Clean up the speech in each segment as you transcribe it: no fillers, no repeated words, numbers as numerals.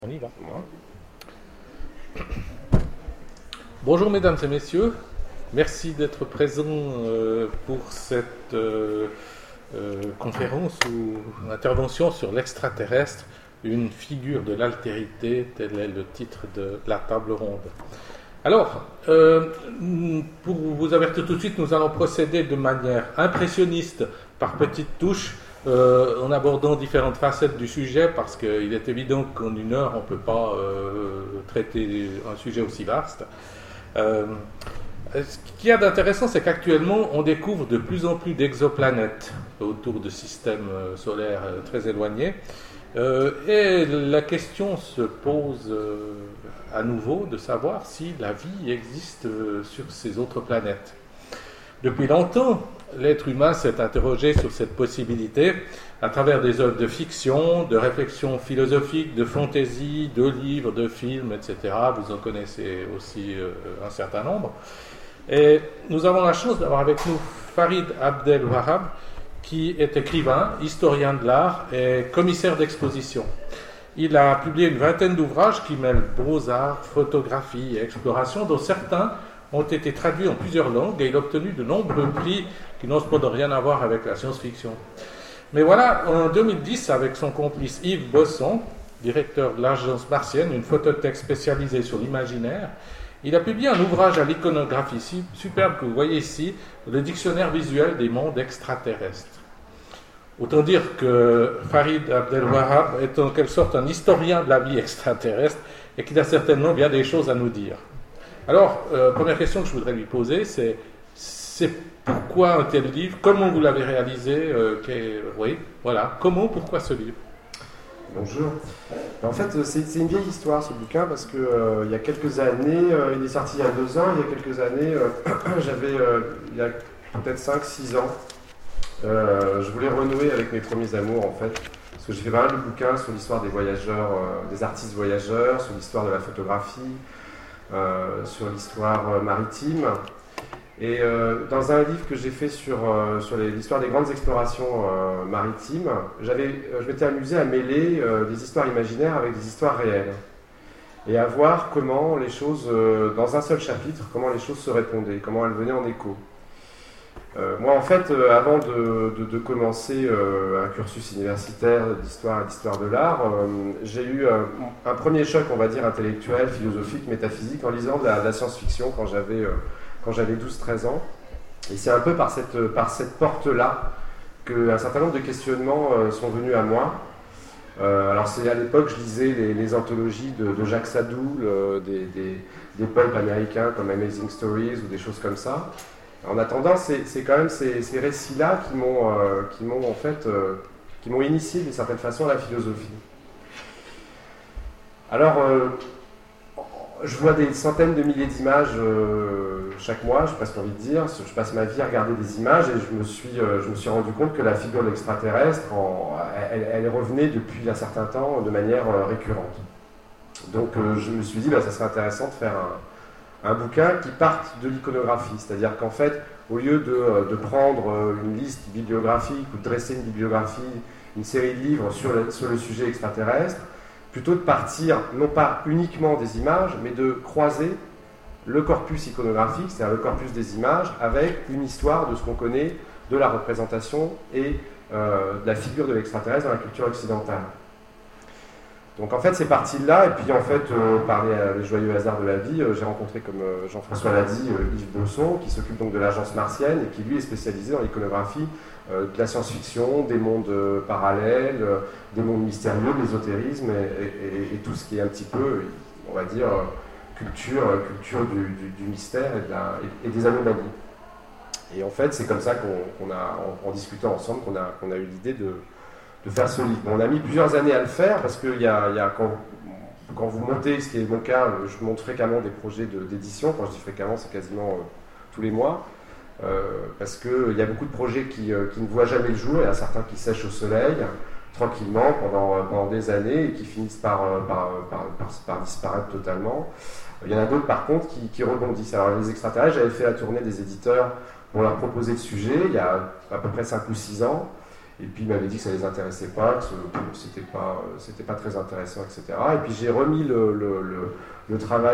On y va. Bonjour mesdames et messieurs, merci d'être présents pour cette conférence ou intervention sur l'extraterrestre, une figure de l'altérité, tel est le titre de la table ronde. Alors, pour vous avertir tout de suite, nous allons procéder de manière impressionniste par petites touches, en abordant différentes facettes du sujet, parce qu'il est évident qu'en une heure, on ne peut pas traiter un sujet aussi vaste. Ce qu'il y a d'intéressant, c'est qu'actuellement, on découvre de plus en plus d'exoplanètes autour de systèmes solaires très éloignés. Et la question se pose à nouveau de savoir si la vie existe sur ces autres planètes. Depuis longtemps, l'être humain s'est interrogé sur cette possibilité à travers des œuvres de fiction, de réflexion philosophique, de fantaisie, de livres, de films, etc. Vous en connaissez aussi un certain nombre. Et nous avons la chance d'avoir avec nous Farid Abdel-Wahab, qui est écrivain, historien de l'art et commissaire d'exposition. Il a publié une vingtaine d'ouvrages qui mêlent beaux-arts, photographie et exploration, dont certains ont été traduits en plusieurs langues et il a obtenu de nombreux prix qui n'ont cependant rien à voir avec la science-fiction. Mais voilà, en 2010, avec son complice Yves Bosson, directeur de l'Agence Martienne, une photothèque spécialisée sur l'imaginaire, il a publié un ouvrage à l'iconographie superbe que vous voyez ici, le dictionnaire visuel des mondes extraterrestres. Autant dire que Farid Abdel-Wahab est en quelque sorte un historien de la vie extraterrestre et qu'il a certainement bien des choses à nous dire. Alors, première question que je voudrais lui poser, c'est pourquoi un tel livre? Comment vous l'avez réalisé? Oui, voilà. Comment, pourquoi ce livre? Bonjour. En fait, c'est une vieille histoire ce bouquin parce que il y a quelques années, il est sorti il y a 2 ans, il y a quelques années, il y a peut-être 5-6 ans, je voulais renouer avec mes premiers amours en fait. Parce que j'ai fait pas mal de bouquins sur l'histoire des voyageurs, des artistes voyageurs, sur l'histoire de la photographie, sur l'histoire maritime. Et dans un livre que j'ai fait sur l'histoire des grandes explorations maritimes, je m'étais amusé à mêler des histoires imaginaires avec des histoires réelles. Et à voir comment les choses, dans un seul chapitre, comment les choses se répondaient, comment elles venaient en écho. Moi, en fait, avant de commencer un cursus universitaire d'histoire et d'histoire de l'art, j'ai eu un premier choc, on va dire, intellectuel, philosophique, métaphysique, en lisant de la science-fiction quand j'avais 12-13 ans. Et c'est un peu par cette porte-là qu'un certain nombre de questionnements sont venus à moi. Alors c'est à l'époque, je lisais les anthologies de Jacques Sadoul, des pulps américains comme Amazing Stories ou des choses comme ça. En attendant, c'est quand même ces récits-là qui m'ont initié d'une certaine façon à la philosophie. Alors, je vois des centaines de milliers d'images chaque mois, j'ai presque envie de dire. Je passe ma vie à regarder des images et je me suis rendu compte que la figure de l'extraterrestre, elle revenait depuis un certain temps de manière récurrente. Donc je me suis dit, ça serait intéressant de faire un bouquin qui parte de l'iconographie, c'est-à-dire qu'en fait, au lieu de prendre une liste bibliographique ou de dresser une bibliographie, une série de livres sur le sujet extraterrestre, plutôt de partir non pas uniquement des images, mais de croiser le corpus iconographique, c'est-à-dire le corpus des images, avec une histoire de ce qu'on connaît de la représentation et de la figure de l'extraterrestre dans la culture occidentale. Donc en fait c'est parti de là, et puis en fait par les joyeux hasards de la vie, j'ai rencontré, comme Jean-François l'a dit, Yves Bosson, qui s'occupe donc de l'Agence Martienne et qui lui est spécialisé dans l'iconographie de la science-fiction, des mondes parallèles, des mondes mystérieux, de l'ésotérisme et tout ce qui est un petit peu, on va dire, culture du mystère et des anomalies. Et en fait c'est comme ça qu'on a, en discutant ensemble, qu'on a eu l'idée de faire ce livre. On a mis plusieurs années à le faire parce que quand vous montez, ce qui est mon cas, je monte fréquemment des projets d'édition. Quand je dis fréquemment, c'est quasiment tous les mois. Parce qu'il y a beaucoup de projets qui ne voient jamais le jour. Il y en a certains qui sèchent au soleil, tranquillement, pendant des années et qui finissent par disparaître totalement. Il y en a d'autres, par contre, qui rebondissent. Alors, les extraterrestres, j'avais fait la tournée des éditeurs pour leur proposer le sujet il y a à peu près 5 ou 6 ans. Et puis il m'avait dit que ça ne les intéressait pas, que c'était pas très intéressant, etc. Et puis j'ai remis le travail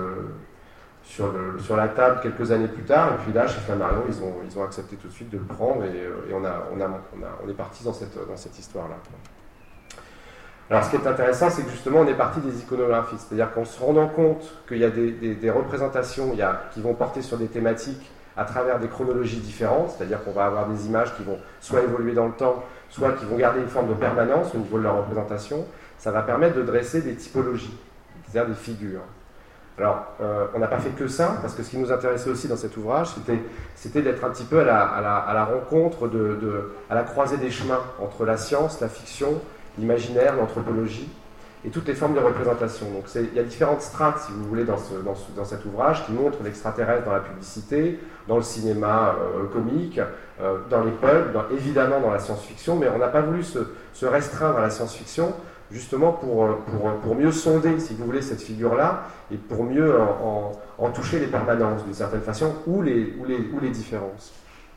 sur la table quelques années plus tard, et puis là, chez Flammarion, ils ont accepté tout de suite de le prendre, et on est parti dans cette histoire-là. Alors, ce qui est intéressant, c'est que justement, on est parti des iconographies, c'est-à-dire qu'en se rendant compte qu'il y a des représentations qui vont porter sur des thématiques à travers des chronologies différentes, c'est-à-dire qu'on va avoir des images qui vont soit évoluer dans le temps, soit qui vont garder une forme de permanence au niveau de leur représentation, ça va permettre de dresser des typologies, c'est-à-dire des figures. Alors, on n'a pas fait que ça, parce que ce qui nous intéressait aussi dans cet ouvrage, c'était d'être un petit peu à la rencontre, à la croisée des chemins entre la science, la fiction, l'imaginaire, l'anthropologie, et toutes les formes de représentation. Donc il y a différentes strates, si vous voulez, dans cet ouvrage, qui montrent l'extraterrestre dans la publicité, dans le cinéma comique, dans les pulps, évidemment dans la science-fiction, mais on n'a pas voulu se restreindre à la science-fiction, justement pour mieux sonder, si vous voulez, cette figure-là, et pour mieux en toucher les permanences, d'une certaine façon, ou les différences.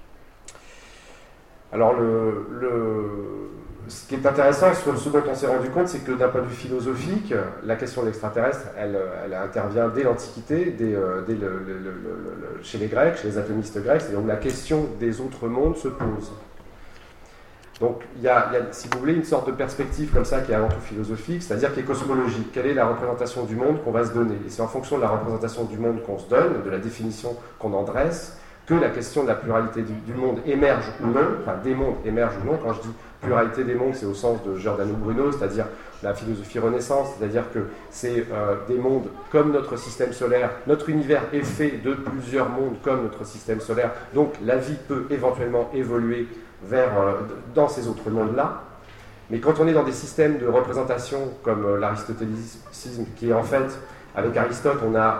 Alors, ce qui est intéressant, ce dont on s'est rendu compte, c'est que d'un point de vue philosophique, la question de l'extraterrestre, elle intervient dès l'Antiquité, chez les Grecs, chez les atomistes grecs, c'est-à-dire où la question des autres mondes se pose. Donc il y a, si vous voulez, une sorte de perspective comme ça qui est avant tout philosophique, c'est-à-dire qui est cosmologique. Quelle est la représentation du monde qu'on va se donner? Et c'est en fonction de la représentation du monde qu'on se donne, de la définition qu'on en dresse, que la question de la pluralité du monde émerge ou non, enfin des mondes émergent ou non. Quand je dis pluralité des mondes, c'est au sens de Giordano Bruno, c'est-à-dire la philosophie renaissance, c'est-à-dire que c'est des mondes comme notre système solaire. Notre univers est fait de plusieurs mondes comme notre système solaire, donc la vie peut éventuellement évoluer dans ces autres mondes-là. Mais quand on est dans des systèmes de représentation comme l'aristotélisme, qui est en fait, avec Aristote,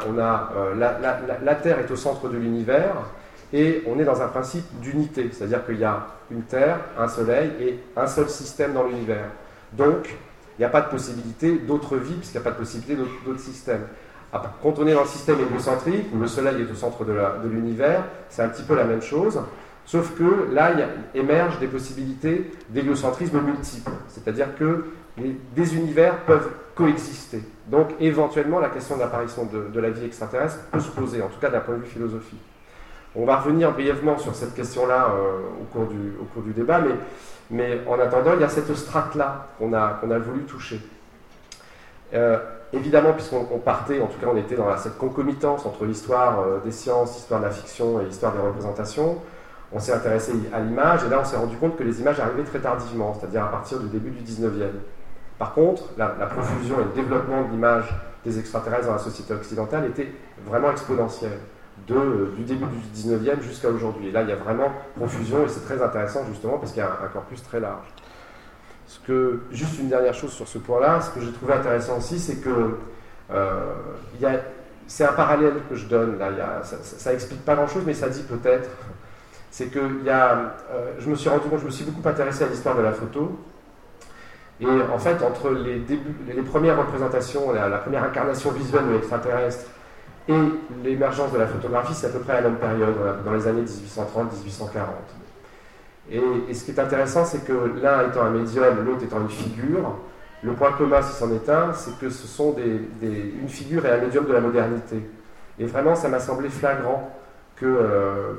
la Terre est au centre de l'univers, et on est dans un principe d'unité, c'est-à-dire qu'il y a une Terre, un Soleil et un seul système dans l'univers. Donc, il n'y a pas de possibilité d'autres vies, puisqu'il n'y a pas de possibilité d'autres systèmes. Quand on est dans le système héliocentrique, où le Soleil est au centre de l'univers, c'est un petit peu la même chose, sauf que là, il émerge des possibilités d'héliocentrisme multiple, c'est-à-dire que des univers peuvent coexister. Donc, éventuellement, la question de l'apparition de la vie extraterrestre peut se poser, en tout cas d'un point de vue philosophique. On va revenir brièvement sur cette question-là au cours du débat, mais en attendant, il y a cette strate-là qu'on a voulu toucher. Évidemment, puisqu'on partait, en tout cas on était dans cette concomitance entre l'histoire des sciences, l'histoire de la fiction et l'histoire des représentations, on s'est intéressé à l'image, et là on s'est rendu compte que les images arrivaient très tardivement, c'est-à-dire à partir du début du 19e. Par contre, la profusion et le développement de l'image des extraterrestres dans la société occidentale était vraiment exponentiel. Du début du 19e jusqu'à aujourd'hui. Et là, il y a vraiment profusion, et c'est très intéressant justement parce qu'il y a un corpus très large. Juste une dernière chose sur ce point-là, ce que j'ai trouvé intéressant aussi, c'est que c'est un parallèle que je donne, là, ça explique pas grand-chose, mais ça dit peut-être, c'est que je me suis rendu compte, je me suis beaucoup intéressé à l'histoire de la photo, et en fait, entre les premières représentations, la première incarnation visuelle de l'extraterrestre, et l'émergence de la photographie, c'est à peu près à la même période, dans les années 1830-1840. Et ce qui est intéressant, c'est que l'un étant un médium, l'autre étant une figure, le point commun, si c'en est un, c'est que ce sont une figure et un médium de la modernité. Et vraiment, ça m'a semblé flagrant que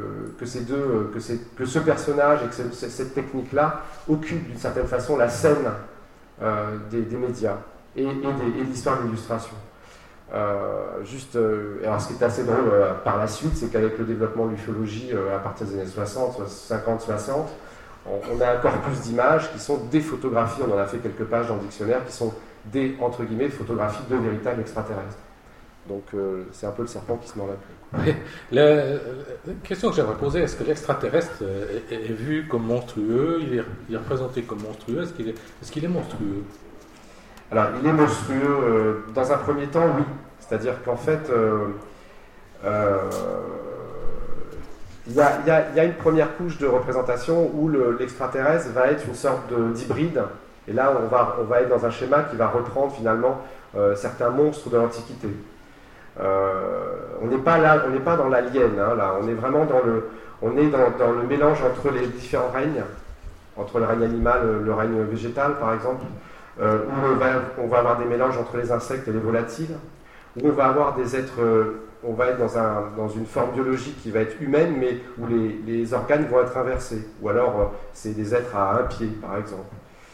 ce personnage et que cette technique-là occupent d'une certaine façon la scène des médias et de l'histoire de l'illustration. Alors ce qui est assez drôle par la suite, c'est qu'avec le développement de l'ufologie à partir des années 60, 50, 60, on a un corpus d'images qui sont des photographies, on en a fait quelques pages dans le dictionnaire, qui sont des, entre guillemets, photographies de véritables extraterrestres. Donc c'est un peu le serpent qui se mord la queue. La question que j'aimerais poser, est-ce que l'extraterrestre est vu comme monstrueux, il est représenté comme monstrueux, est-ce qu'il est monstrueux? Alors, il est monstrueux dans un premier temps, oui. C'est-à-dire qu'en fait, il y a une première couche de représentation où l'extraterrestre va être une sorte d'hybride. Et là, on va être dans un schéma qui va reprendre finalement certains monstres de l'Antiquité. On n'est pas dans l'alien, hein, là. On est vraiment dans le mélange entre les différents règnes entre le règne animal et le règne végétal, par exemple, où on va avoir des mélanges entre les insectes et les volatiles, où on va avoir des êtres, on va être dans une forme biologique qui va être humaine, mais où les organes vont être inversés, ou alors c'est des êtres à un pied, par exemple.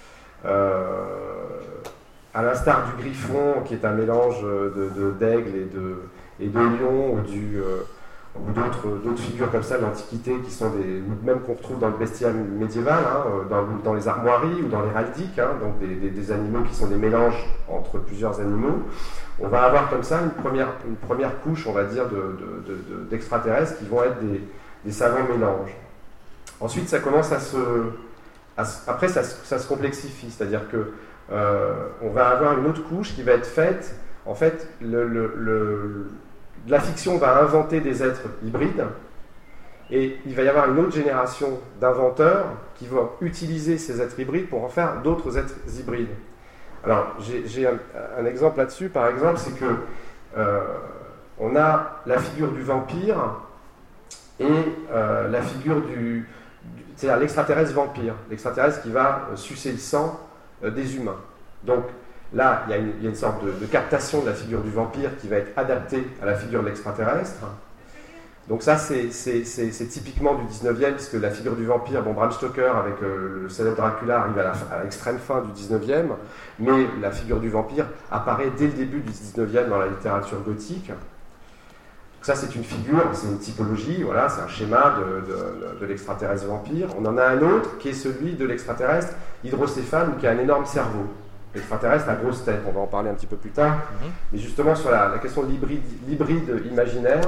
À l'instar du griffon, qui est un mélange d'aigle et de lion, ou d'autres figures comme ça de l'Antiquité, qui sont même qu'on retrouve dans le bestiaire médiéval, dans les armoiries ou dans l'héraldique, donc des animaux qui sont des mélanges entre plusieurs animaux. On va avoir comme ça une première couche, on va dire, d'extraterrestres qui vont être des savants mélanges. Ensuite, ça commence après, ça se complexifie, c'est-à-dire que on va avoir une autre couche qui va être faite. En fait, la fiction va inventer des êtres hybrides, et il va y avoir une autre génération d'inventeurs qui vont utiliser ces êtres hybrides pour en faire d'autres êtres hybrides. Alors, j'ai un exemple là-dessus, par exemple, c'est que on a la figure du vampire et la figure c'est-à-dire l'extraterrestre vampire, l'extraterrestre qui va sucer le sang des humains. Donc là, il y a une sorte de captation de la figure du vampire qui va être adaptée à la figure de l'extraterrestre. Donc ça, c'est typiquement du 19e, puisque la figure du vampire, Bram Stoker, avec le célèbre Dracula, arrive à l'extrême fin du 19e, mais la figure du vampire apparaît dès le début du 19e dans la littérature gothique. Donc ça, c'est une figure, c'est une typologie, voilà, c'est un schéma de l'extraterrestre vampire. On en a un autre qui est celui de l'extraterrestre hydrocéphale, qui a un énorme cerveau. L'extraterrestre à grosse tête, on va en parler un petit peu plus tard. Mais justement, sur la question de l'hybride imaginaire,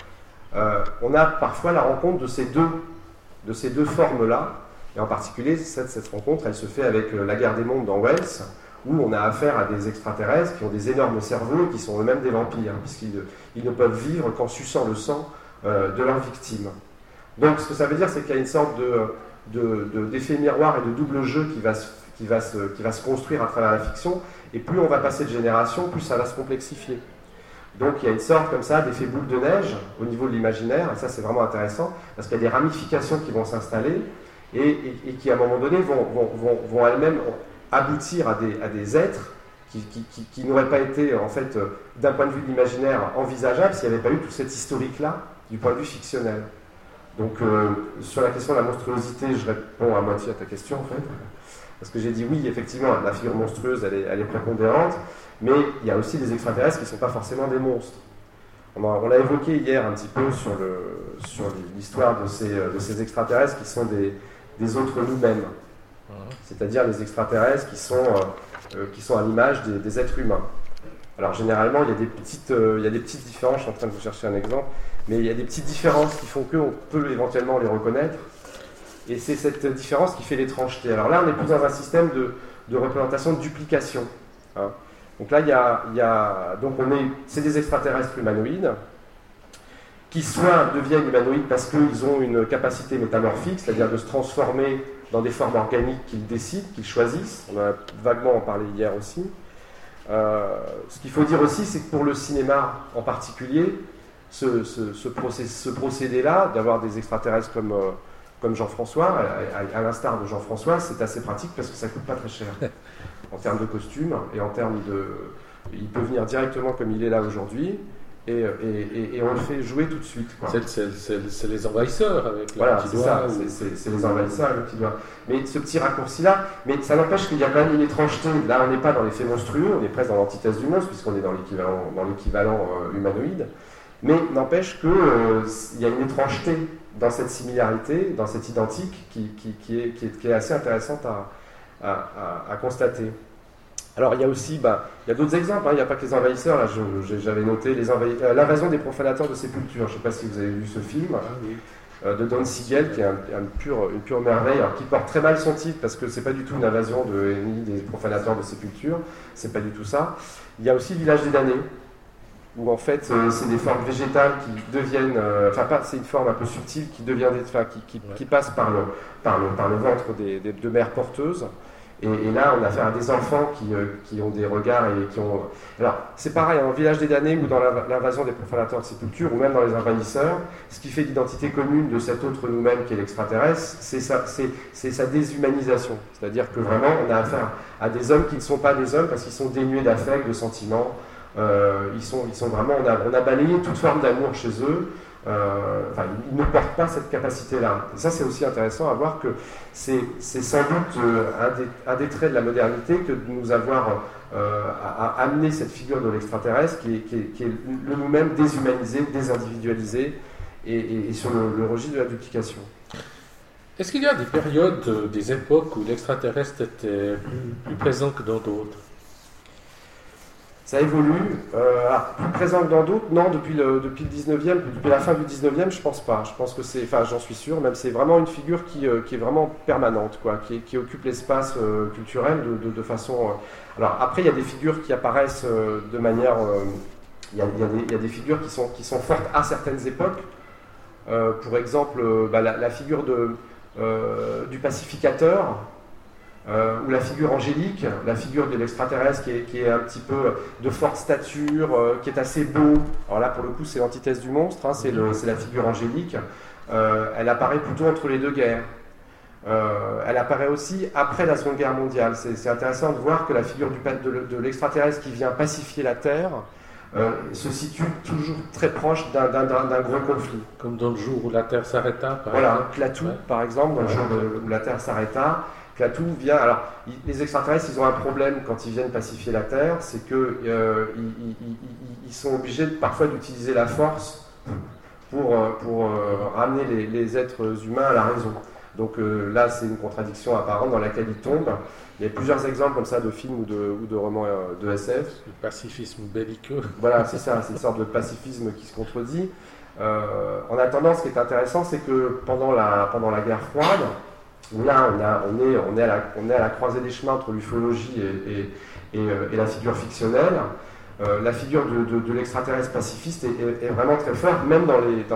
on a parfois la rencontre de ces deux formes-là, et en particulier, cette rencontre, elle se fait avec La Guerre des Mondes dans Wells, où on a affaire à des extraterrestres qui ont des énormes cerveaux et qui sont eux-mêmes des vampires, puisqu'ils ne peuvent vivre qu'en suçant le sang de leurs victimes. Donc, ce que ça veut dire, c'est qu'il y a une sorte d'effet miroir et de double jeu qui va se construire à travers la fiction, et plus on va passer de génération, plus ça va se complexifier. Donc il y a une sorte comme ça d'effet boule de neige au niveau de l'imaginaire, et ça c'est vraiment intéressant, parce qu'il y a des ramifications qui vont s'installer, et qui à un moment donné vont elles-mêmes aboutir à des êtres qui n'auraient pas été, en fait, d'un point de vue de l'imaginaire, envisageables s'il n'y avait pas eu tout cet historique-là, du point de vue fictionnel. Donc sur la question de la monstruosité, je réponds à moitié à ta question, en fait. Parce que j'ai dit oui, effectivement, la figure monstrueuse, elle est prépondérante, mais il y a aussi des extraterrestres qui ne sont pas forcément des monstres. On l'a évoqué hier un petit peu sur l'histoire de ces extraterrestres qui sont des autres nous-mêmes. C'est-à-dire les extraterrestres qui sont à l'image des êtres humains. Alors généralement, il y a des petites différences, je suis en train de vous chercher un exemple, mais il y a des petites différences qui font qu'on peut éventuellement les reconnaître. Et c'est cette différence qui fait l'étrangeté. Alors là, on est plus dans un système de représentation de duplication. Donc là, c'est des extraterrestres humanoïdes qui soit deviennent humanoïdes parce qu'ils ont une capacité métamorphique, c'est-à-dire de se transformer dans des formes organiques qu'ils décident, qu'ils choisissent. On a vaguement en parlé hier aussi. Ce qu'il faut dire aussi, c'est que pour le cinéma en particulier, ce procédé-là, d'avoir des extraterrestres comme Jean-François, à l'instar de Jean-François, c'est assez pratique parce que ça ne coûte pas très cher en termes de costumes et en termes de... Il peut venir directement comme il est là aujourd'hui et on le fait jouer tout de suite. C'est les envahisseurs avec le voilà, petit c'est doigt. Ça, c'est les envahisseurs avec le petit doigt. Mais ce petit raccourci-là, mais ça n'empêche qu'il y a quand même une étrangeté. Là, on n'est pas dans l'effet monstrueux, on est presque dans l'antithèse du monstre puisqu'on est dans l'équivalent humanoïde. Mais n'empêche qu'il y a une étrangeté dans cette similarité, dans cette identique, qui est assez intéressante à constater. Alors il y a aussi, il y a d'autres exemples, il n'y a pas que les envahisseurs, là j'avais noté l'invasion des profanateurs de sépultures, je ne sais pas si vous avez vu ce film, de Don Siegel, qui est une pure merveille, alors qui porte très mal son titre, parce que ce n'est pas du tout une invasion ni des profanateurs de sépultures, c'est pas du tout ça. Il y a aussi le village des damnés, où en fait c'est des formes végétales qui deviennent, c'est une forme un peu subtile qui devient, qui passe par le ventre de mères porteuses Et là, on a affaire à des enfants qui ont des regards et qui ont... Alors, c'est pareil, en Village des damnés ou dans l'invasion des profanateurs de sépulture, ou même dans Les envahisseurs, ce qui fait l'identité commune de cet autre nous-mêmes qui est l'extraterrestre, c'est sa déshumanisation. C'est-à-dire que vraiment, on a affaire à des hommes qui ne sont pas des hommes parce qu'ils sont dénués d'affect, de sentiments. Ils sont vraiment... On a balayé toute forme d'amour chez eux. Ils ne portent pas cette capacité-là. Et ça, c'est aussi intéressant à voir que c'est sans doute un des traits de la modernité que de nous avoir amené cette figure de l'extraterrestre qui est le nous-mêmes déshumanisé, désindividualisé et sur le registre de la duplication. Est-ce qu'il y a des périodes, des époques où l'extraterrestre était plus présent que dans d'autres? Ça évolue. Plus présent que dans d'autres, non, depuis le 19e, depuis la fin du 19e, je pense pas. Je pense que j'en suis sûr, même c'est vraiment une figure qui est vraiment permanente, quoi, qui occupe l'espace culturel de façon... Alors après, il y a des figures qui apparaissent de manière... Il y a des figures qui sont fortes à certaines époques. Pour exemple, la figure du pacificateur, ou la figure angélique, la figure de l'extraterrestre qui est un petit peu de forte stature, qui est assez beau. Alors là, pour le coup, c'est l'antithèse du monstre, hein, c'est la figure angélique. Elle apparaît plutôt entre les deux guerres. Elle apparaît aussi après la Seconde Guerre mondiale. C'est intéressant de voir que la figure de l'extraterrestre qui vient pacifier la Terre se situe toujours très proche d'un gros conflit. Comme dans le jour où la Terre s'arrêta, par exemple. Klaatu, par exemple, dans le jour où la Terre s'arrêta. Klaatu vient. Alors, les extraterrestres, ils ont un problème quand ils viennent pacifier la Terre, c'est que ils sont obligés parfois d'utiliser la force pour ramener les êtres humains à la raison. Donc là, c'est une contradiction apparente dans laquelle ils tombent. Il y a plusieurs exemples comme ça de films ou de romans de SF. Le pacifisme belliqueux. Voilà, c'est ça, c'est une sorte de pacifisme qui se contredit. En attendant, ce qui est intéressant, c'est que pendant la guerre froide, là, on est à la croisée des chemins entre l'ufologie et la figure fictionnelle. La figure de l'extraterrestre pacifiste est vraiment très forte, même dans les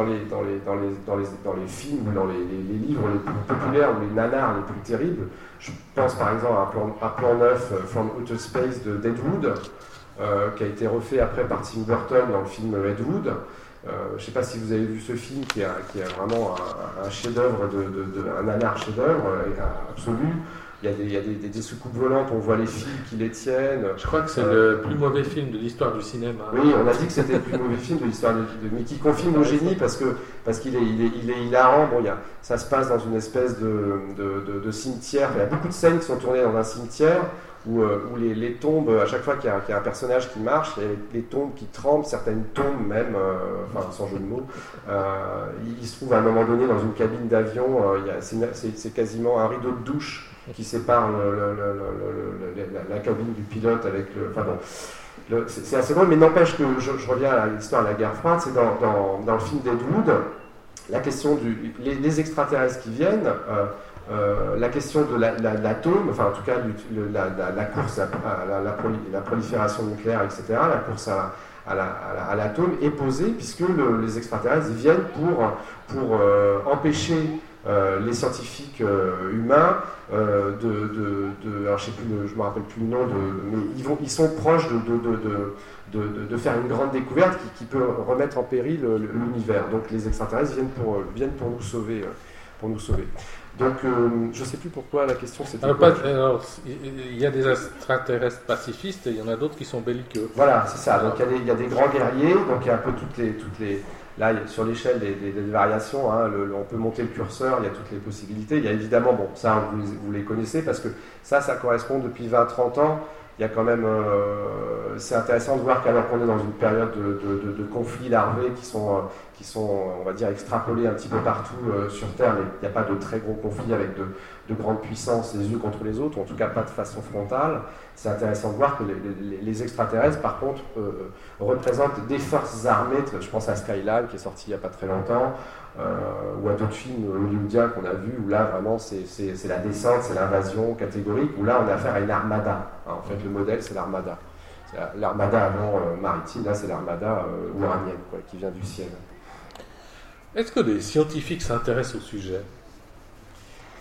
films, dans les livres les plus populaires ou les nanars les plus terribles. Je pense par exemple à Plan 9, From Outer Space de Deadwood, qui a été refait après par Tim Burton dans le film Ed Wood. Je ne sais pas si vous avez vu ce film qui est vraiment un chef-d'œuvre, un nanar chef-d'œuvre absolu. Il y a des soucoupes volantes, on voit les fils qui les tiennent. Je crois que c'est le plus mauvais film de l'histoire du cinéma. Oui, on a dit que c'était le plus mauvais film de l'histoire mais qui confirme le génie parce qu'il est hilarant. Bon, ça se passe dans une espèce de cimetière. Il y a beaucoup de scènes qui sont tournées dans un cimetière où les tombes, à chaque fois qu'il y a un personnage qui marche, il y a les tombes qui tremblent, certaines tombent même, sans jeu de mots. Il se trouve à un moment donné dans une cabine d'avion, c'est quasiment un rideau de douche qui sépare la cabine du pilote avec c'est assez drôle, mais n'empêche que je reviens à l'histoire de la guerre froide, c'est dans le film d'Ed la question les extraterrestres qui viennent, la question de l'atome, enfin en tout cas la course à la prolifération nucléaire, etc., la course à l'atome est posée puisque les extraterrestres viennent pour empêcher les scientifiques humains alors je me rappelle plus le nom, mais ils sont proches de faire une grande découverte qui peut remettre en péril l'univers. Donc les extraterrestres viennent pour nous sauver. Donc je ne sais plus pourquoi la question c'était... Alors, il y a des extraterrestres pacifistes et il y en a d'autres qui sont belliqueux. Voilà, c'est ça. Donc il y a des grands guerriers, donc il y a un peu toutes les là, sur l'échelle des variations, hein, on peut monter le curseur, il y a toutes les possibilités. Il y a évidemment, bon, ça vous les connaissez parce que ça correspond depuis 20-30 ans. Il y a quand même, c'est intéressant de voir qu'alors qu'on est dans une période de conflits larvés qui sont, on va dire, extrapolés un petit peu partout sur Terre, mais il n'y a pas de très gros conflits avec de grandes puissances les unes contre les autres, ou en tout cas pas de façon frontale. C'est intéressant de voir que les extraterrestres, par contre, représentent des forces armées. Je pense à Skyline, qui est sorti il n'y a pas très longtemps, ou à d'autres films hollywoodiens qu'on a vus, où là, vraiment, c'est la descente, c'est l'invasion catégorique, où là, on a affaire à une armada. En fait, le modèle, c'est l'armada. L'armada avant maritime, là, c'est l'armada uranienne, quoi, qui vient du ciel. Est-ce que les scientifiques s'intéressent au sujet ?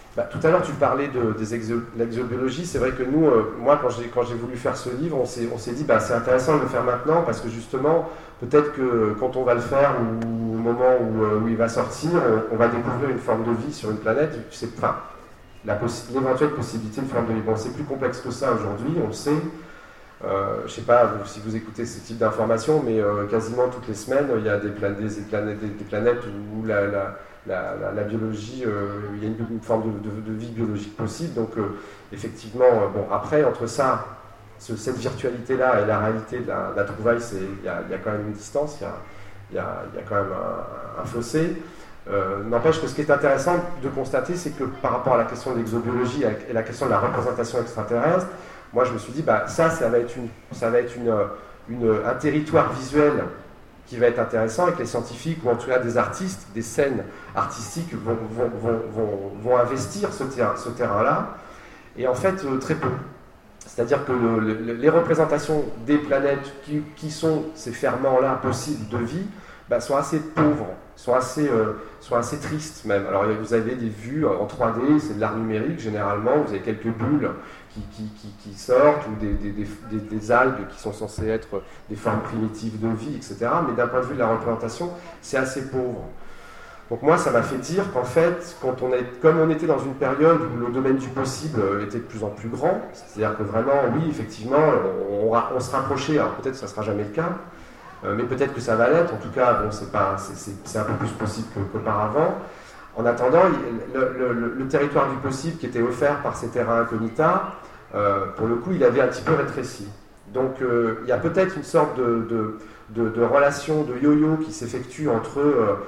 Tout à l'heure, tu parlais de l'exobiologie. C'est vrai que nous, moi, quand j'ai voulu faire ce livre, on s'est dit, c'est intéressant de le faire maintenant parce que justement, peut-être que quand on va le faire ou au moment où il va sortir, on va découvrir une forme de vie sur une planète. L'éventuelle possibilité de forme de vie. Bon, c'est plus complexe que ça aujourd'hui, on le sait. Je ne sais pas si vous écoutez ce type d'informations, mais quasiment toutes les semaines, il y a des planètes où la biologie, il y a une forme de vie biologique possible. Donc, effectivement, après, entre ça, cette virtualité-là et la réalité de la trouvaille, il y a quand même une distance, il y a quand même un fossé. N'empêche que ce qui est intéressant de constater, c'est que par rapport à la question de l'exobiologie et la question de la représentation extraterrestre, moi je me suis dit, ça va être un territoire visuel qui va être intéressant et que les scientifiques, ou en tout cas des artistes, des scènes artistiques vont investir ce terrain-là, et en fait très peu. C'est-à-dire que les représentations des planètes qui sont ces ferments-là possibles de vie sont assez pauvres, sont assez tristes même. Alors vous avez des vues en 3D, c'est de l'art numérique généralement, vous avez quelques bulles qui sortent, ou des algues qui sont censées être des formes primitives de vie, etc. Mais d'un point de vue de la représentation, c'est assez pauvre. Donc moi, ça m'a fait dire qu'en fait, comme on était dans une période où le domaine du possible était de plus en plus grand, c'est-à-dire que vraiment, oui, effectivement, on se rapprochait, alors peut-être que ça ne sera jamais le cas, mais peut-être que ça va l'être, en tout cas, c'est un peu plus possible qu'auparavant. En attendant, le territoire du possible qui était offert par ces terrains incognita, pour le coup, il avait un petit peu rétréci. Donc il y a peut-être une sorte de relation de yo-yo qui s'effectue entre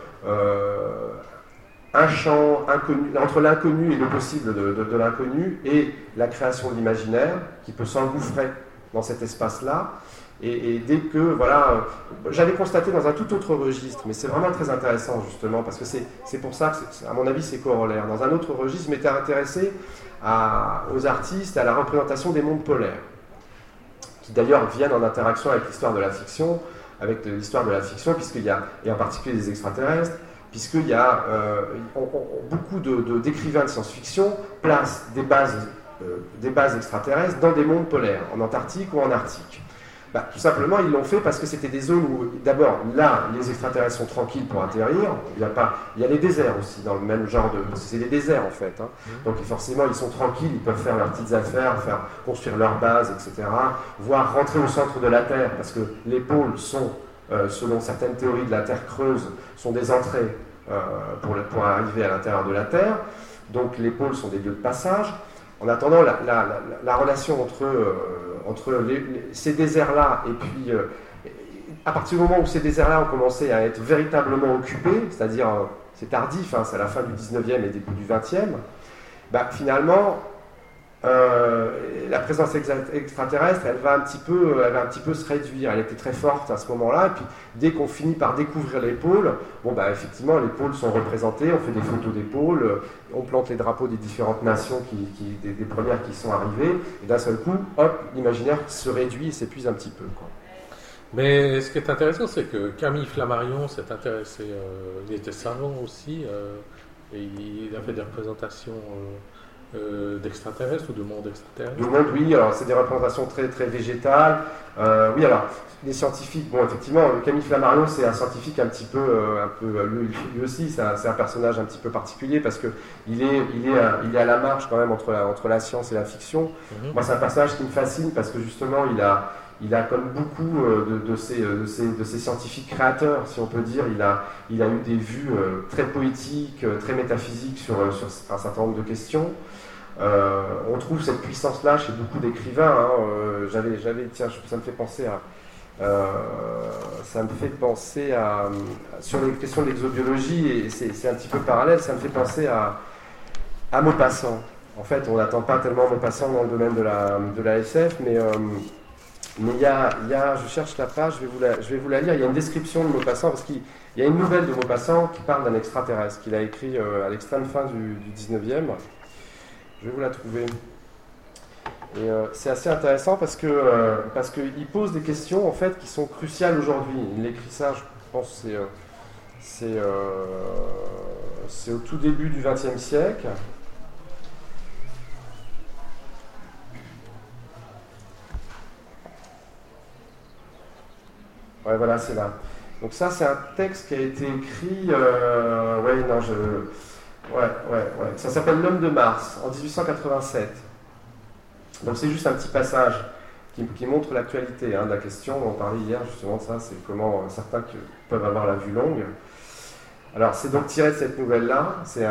un champ inconnu, entre l'inconnu et le possible de l'inconnu, et la création de l'imaginaire qui peut s'engouffrer dans cet espace-là. Et dès que, voilà, j'avais constaté dans un tout autre registre, mais c'est vraiment très intéressant justement, parce que c'est pour ça que, à mon avis, c'est corollaire. Dans un autre registre, je m'étais intéressé aux artistes, à la représentation des mondes polaires, qui d'ailleurs viennent en interaction avec l'histoire de la fiction, puisqu'il y a, et en particulier des extraterrestres, puisqu'il y a beaucoup d'écrivains de science-fiction placent des bases extraterrestres dans des mondes polaires, en Antarctique ou en Arctique. Tout simplement, ils l'ont fait parce que c'était des zones où, d'abord, là, les extraterrestres sont tranquilles pour atterrir. Il y a les déserts aussi, dans le même genre parce que c'est des déserts, en fait. Hein. Donc, forcément, ils sont tranquilles, ils peuvent faire leurs petites affaires, construire leurs bases, etc. Voire rentrer au centre de la Terre, parce que les pôles sont, selon certaines théories de la Terre creuse, sont des entrées pour arriver à l'intérieur de la Terre. Donc, les pôles sont des lieux de passage. En attendant, la relation entre ces déserts-là et puis, à partir du moment où ces déserts-là ont commencé à être véritablement occupés, c'est-à-dire, c'est tardif, hein, c'est à la fin du 19e et début du 20e, finalement, la présence extraterrestre, elle va un petit peu se réduire. Elle était très forte à ce moment-là, et puis dès qu'on finit par découvrir les pôles, effectivement, les pôles sont représentés, on fait des photos des pôles, on plante les drapeaux des différentes nations, des premières qui sont arrivées, et d'un seul coup, hop, l'imaginaire se réduit et s'épuise un petit peu, quoi. Mais ce qui est intéressant, c'est que Camille Flammarion s'est intéressé, il était savant aussi, et il a fait des représentations d'extraterrestres ou de monde extraterrestre. De monde, oui, alors c'est des représentations très, très végétales. Oui, alors, les scientifiques, effectivement, Camille Flammarion, c'est un scientifique un petit peu, lui aussi, c'est un personnage un petit peu particulier parce qu'il est à la marge quand même entre la science et la fiction. Moi, c'est un personnage qui me fascine parce que justement, il a comme beaucoup de ces scientifiques créateurs, si on peut dire, il a eu des vues très poétiques, très métaphysiques sur un certain nombre de questions. On trouve cette puissance-là chez beaucoup d'écrivains. Hein. Tiens, ça me fait penser à sur les questions de l'exobiologie, et c'est un petit peu parallèle, ça me fait penser à Maupassant. En fait, on n'attend pas tellement Maupassant dans le domaine de la SF, mais il y a, je cherche la page, je vais vous la lire. Il y a une description de Maupassant, parce qu'il y a une nouvelle de Maupassant qui parle d'un extraterrestre qu'il a écrit à l'extrême fin du 19e. Je vais vous la trouver. Et c'est assez intéressant parce qu'il pose des questions en fait qui sont cruciales aujourd'hui. Il écrit ça, je pense, c'est au tout début du XXe siècle. Ouais, voilà, c'est là. Donc ça, c'est un texte qui a été écrit... Ça s'appelle L'homme de Mars, en 1887. Donc c'est juste un petit passage qui montre l'actualité de la question. On en parlait hier, justement, de ça, c'est comment certains peuvent avoir la vue longue. Alors, c'est donc tiré de cette nouvelle-là. C'est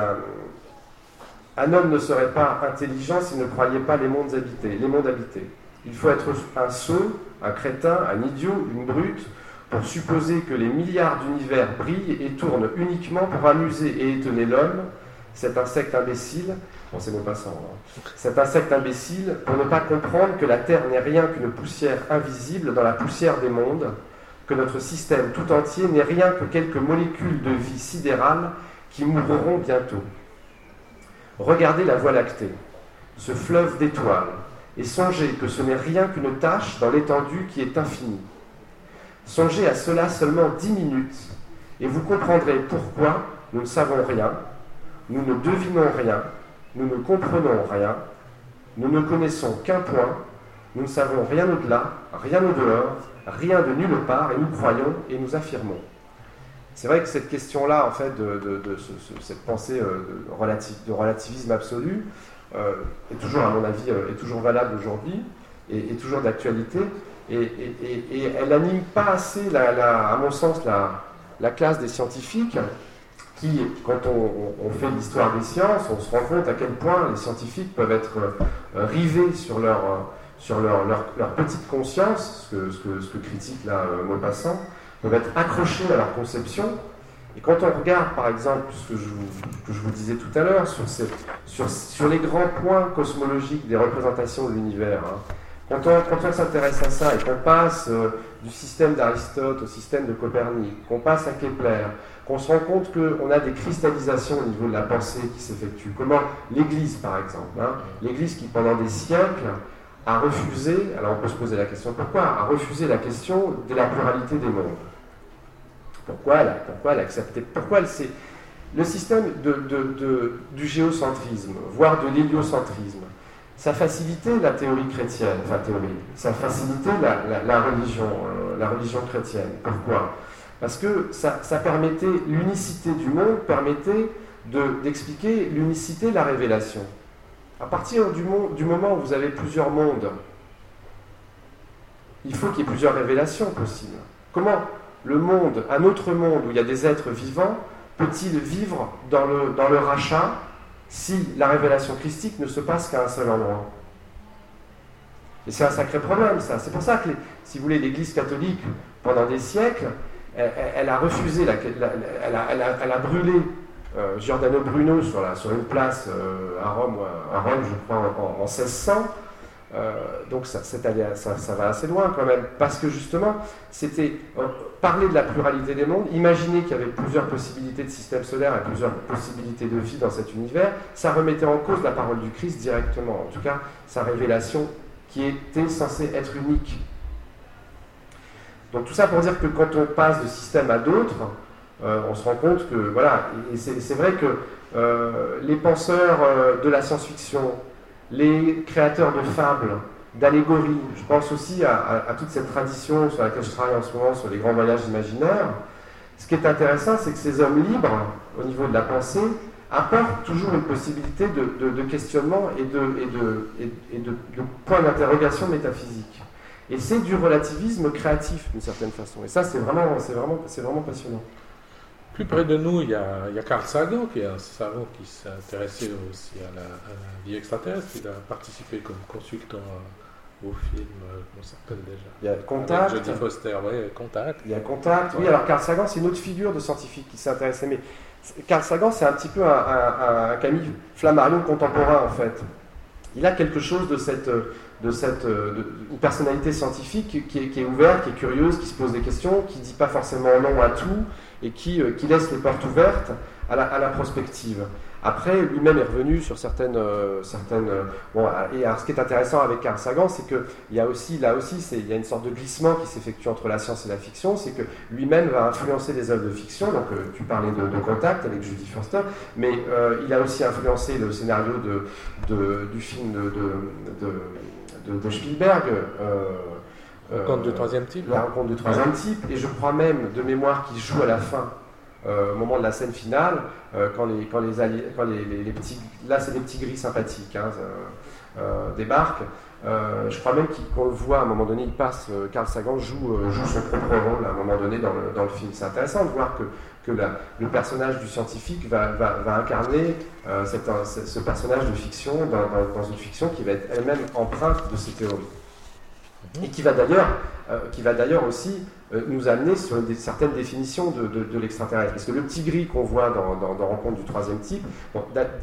un homme ne serait pas intelligent s'il ne croyait pas les mondes habités. Il faut être un sot, un crétin, un idiot, une brute, pour supposer que les milliards d'univers brillent et tournent uniquement pour amuser et étonner l'homme, cet insecte imbécile, bon c'est Maupassant, cet insecte imbécile, pour ne pas comprendre que la Terre n'est rien qu'une poussière invisible dans la poussière des mondes, que notre système tout entier n'est rien que quelques molécules de vie sidérale qui mourront bientôt. Regardez la Voie lactée, ce fleuve d'étoiles, et songez que ce n'est rien qu'une tache dans l'étendue qui est infinie. Songez à cela seulement 10 minutes, et vous comprendrez pourquoi nous ne savons rien, nous ne devinons rien, nous ne comprenons rien, nous ne connaissons qu'un point, nous ne savons rien au-delà, rien au-dehors, rien de nulle part, et nous croyons et nous affirmons. C'est vrai que cette question-là, en fait, cette pensée de relativisme absolu, est toujours, à mon avis, est toujours valable aujourd'hui, et toujours d'actualité, et elle n'anime pas assez, à mon sens, la classe des scientifiques, qui, quand on fait l'histoire des sciences, on se rend compte à quel point les scientifiques peuvent être rivés sur leur petite conscience, ce que critique là Maupassant, peuvent être accrochés à leur conception. Et quand on regarde, par exemple, ce que je vous disais tout à l'heure, sur les grands points cosmologiques des représentations de l'univers, quand on s'intéresse à ça et qu'on passe du système d'Aristote au système de Copernic, qu'on passe à Kepler, qu'on se rend compte qu'on a des cristallisations au niveau de la pensée qui s'effectuent. Comment l'Église, par exemple, l'Église qui pendant des siècles a refusé, alors on peut se poser la question pourquoi, a refusé la question de la pluralité des mondes. Pourquoi elle a accepté, pourquoi elle s'est... Le système du géocentrisme, voire de l'héliocentrisme, ça facilitait la théorie chrétienne, ça facilitait la religion chrétienne. Pourquoi ? Parce que ça permettait, l'unicité du monde permettait d'expliquer l'unicité de la révélation. À partir du moment où vous avez plusieurs mondes, il faut qu'il y ait plusieurs révélations possibles. Comment le monde, un autre monde où il y a des êtres vivants, peut-il vivre dans le rachat si la révélation christique ne se passe qu'à un seul endroit? Et c'est un sacré problème, ça. C'est pour ça que, si vous voulez, l'Église catholique, pendant des siècles, elle a refusé, elle a brûlé Giordano Bruno sur une place à Rome, je crois, en 1600. Donc ça va assez loin quand même, parce que justement, c'était parler de la pluralité des mondes, imaginer qu'il y avait plusieurs possibilités de système solaire et plusieurs possibilités de vie dans cet univers, ça remettait en cause la parole du Christ directement, en tout cas sa révélation qui était censée être unique. Donc tout ça pour dire que quand on passe de système à d'autres, on se rend compte que, voilà, et c'est vrai que les penseurs de la science-fiction, les créateurs de fables, d'allégories, je pense aussi à toute cette tradition sur laquelle je travaille en ce moment, sur les grands voyages imaginaires. Ce qui est intéressant, c'est que ces hommes libres, au niveau de la pensée, apportent toujours une possibilité de questionnement et de points d'interrogation métaphysiques. Et c'est du relativisme créatif, d'une certaine façon. Et ça, c'est vraiment passionnant. Plus près de nous, il y a Carl Sagan, qui est un savant qui s'est intéressé aussi à la vie extraterrestre. Il a participé comme consultant au film, comment ça s'appelle déjà? Il y a Contact. Jodie Foster, oui, Contact. Il y a Contact, oui. Alors Carl Sagan, c'est une autre figure de scientifique qui s'est intéressé. Mais Carl Sagan, c'est un petit peu un Camille Flammarion contemporain, en fait. Il a quelque chose une personnalité scientifique qui est ouverte, qui est curieuse, qui se pose des questions, qui ne dit pas forcément non à tout, et qui laisse les portes ouvertes à la prospective. Après, lui-même est revenu sur certaines bon, et alors, ce qui est intéressant avec Carl Sagan, c'est qu'il y a aussi, il y a une sorte de glissement qui s'effectue entre la science et la fiction, c'est que lui-même va influencer des œuvres de fiction. Donc, tu parlais de Contact avec Jodie Foster, mais il a aussi influencé le scénario du film de Spielberg, Rencontre du troisième type. La rencontre du troisième type, et je crois même de mémoire qu'il joue à la fin, au moment de la scène finale, quand les petits, là c'est des petits gris sympathiques, hein, débarquent. Je crois même qu'on le voit à un moment donné, Carl Sagan joue son propre rôle à un moment donné dans le film. C'est intéressant de voir que le personnage du scientifique va incarner ce personnage de fiction dans une fiction qui va être elle-même empreinte de ses théories. Et qui va d'ailleurs aussi nous amener sur certaines définitions de l'extraterrestre. Parce que le petit gris qu'on voit dans Rencontre du troisième type, bon,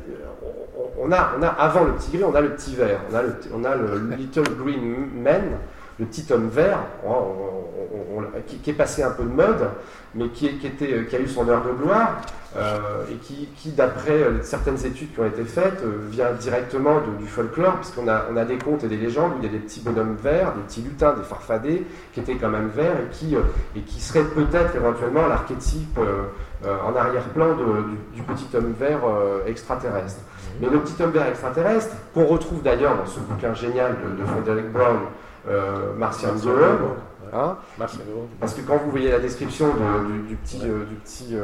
on a avant le petit gris, on a le petit vert, on a le Little Green Man, le petit homme vert, qui est passé un peu de mode, mais qui a eu son heure de gloire, et qui d'après certaines études qui ont été faites, vient directement du folklore, puisqu'on a des contes et des légendes où il y a des petits bonhommes verts, des petits lutins, des farfadets, qui étaient quand même verts, et qui seraient peut-être éventuellement l'archétype en arrière-plan du petit homme vert extraterrestre. Mais le petit homme vert extraterrestre, qu'on retrouve d'ailleurs dans ce bouquin génial de Frederick Brown, Martian Goem, hein, parce que quand vous voyez la description du petit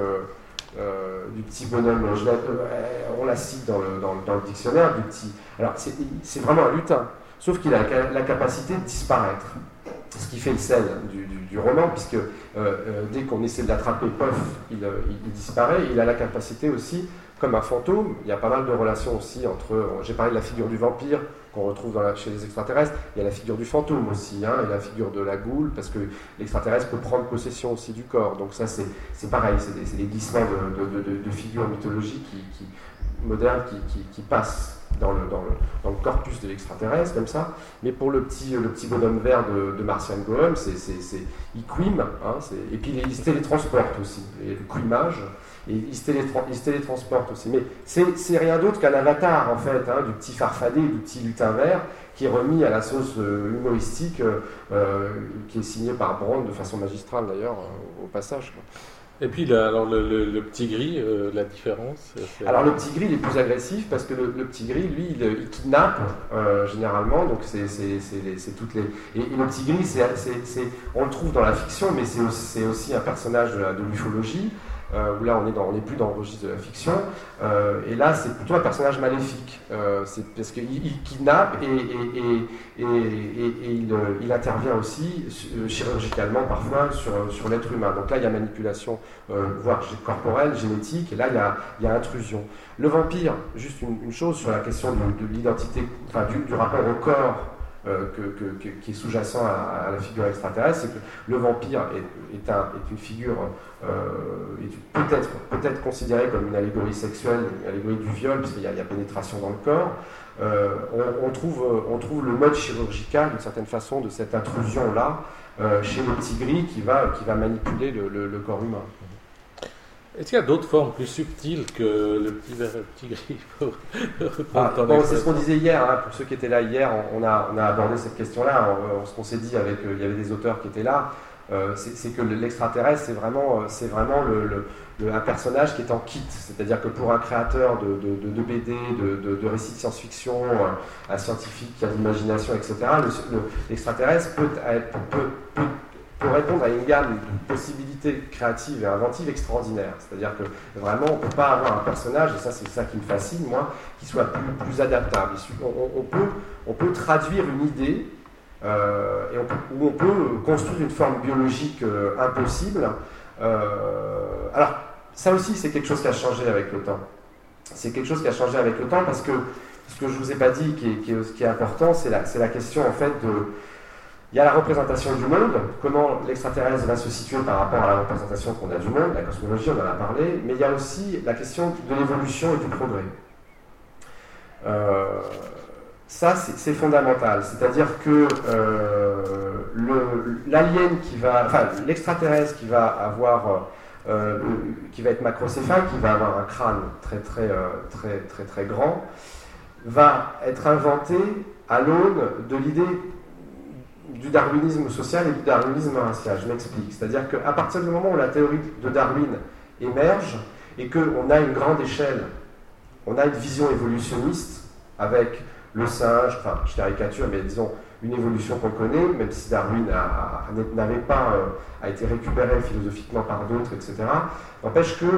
bonhomme, on la cite dans le dictionnaire, du petit. Alors c'est vraiment un lutin, sauf qu'il a la capacité de disparaître. Ce qui fait le sel du roman, puisque dès qu'on essaie de l'attraper, pof, il disparaît. Il a la capacité aussi, comme un fantôme, il y a pas mal de relations aussi entre, j'ai parlé de la figure du vampire qu'on retrouve chez les extraterrestres, il y a la figure du fantôme aussi, hein, et la figure de la goule, parce que l'extraterrestre peut prendre possession aussi du corps. Donc ça c'est pareil, c'est des glissements de figures mythologiques modernes qui passent dans le corpus de l'extraterrestre, comme ça. Mais pour le petit bonhomme vert de Martian Goem, il quime, hein, et puis il se télétransporte aussi, et le quimage, et il se télétransporte aussi. Mais c'est rien d'autre qu'un avatar, en fait, hein, du petit farfadet, du petit lutin vert, qui est remis à la sauce humoristique, qui est signé par Brown de façon magistrale, d'ailleurs, au passage, quoi. Et puis le petit gris, la différence Alors le petit gris il est plus agressif parce que le petit gris lui il kidnappe généralement, donc c'est toutes les et le petit gris on le trouve dans la fiction, mais c'est aussi un personnage de l'ufologie. Où là on n'est plus dans le registre de la fiction, et là c'est plutôt un personnage maléfique, c'est parce qu'il kidnappe et il intervient aussi chirurgicalement parfois sur l'être humain. Donc là il y a manipulation, voire corporelle, génétique, et là il y a intrusion. Le vampire, juste une chose sur la question de l'identité, enfin du rapport au corps, qui est sous-jacent à la figure extraterrestre, c'est que le vampire est une figure peut-être considérée comme une allégorie sexuelle, une allégorie du viol, puisqu'il y a pénétration dans le corps. On trouve le mode chirurgical, d'une certaine façon, de cette intrusion-là, chez le petit gris qui va manipuler le corps humain. Est-ce qu'il y a d'autres formes plus subtiles que le petit gris c'est ce qu'on disait hier, hein, pour ceux qui étaient là hier, on a abordé cette question-là. Ce qu'on s'est dit il y avait des auteurs qui étaient là, c'est que l'extraterrestre, c'est vraiment un personnage qui est en kit. C'est-à-dire que pour un créateur de BD, de récits de science-fiction, un scientifique qui a de l'imagination, etc., l'extraterrestre peut répondre à une gamme de possibilités créatives et inventives extraordinaires. C'est-à-dire que vraiment, on ne peut pas avoir un personnage, et ça c'est ça qui me fascine, moi, qui soit plus adaptable. On peut traduire une idée, où on peut construire une forme biologique impossible. Alors, ça aussi, c'est quelque chose qui a changé avec le temps. C'est quelque chose qui a changé avec le temps parce que ce que je ne vous ai pas dit, qui est important, c'est la question, en fait, il y a la représentation du monde, comment l'extraterrestre va se situer par rapport à la représentation qu'on a du monde, la cosmologie, on en a parlé, mais il y a aussi la question de l'évolution et du progrès. Ça, c'est fondamental, c'est-à-dire que l'extraterrestre qui va être macrocéphale, qui va avoir un crâne très grand, va être inventé à l'aune de l'idée du darwinisme social et du darwinisme racial. Je m'explique. C'est-à-dire qu'à partir du moment où la théorie de Darwin émerge et qu'on a une grande échelle, on a une vision évolutionniste avec le singe, enfin je caricature, mais disons une évolution qu'on connaît, même si Darwin n'avait pas a été récupéré philosophiquement par d'autres, etc. N'empêche que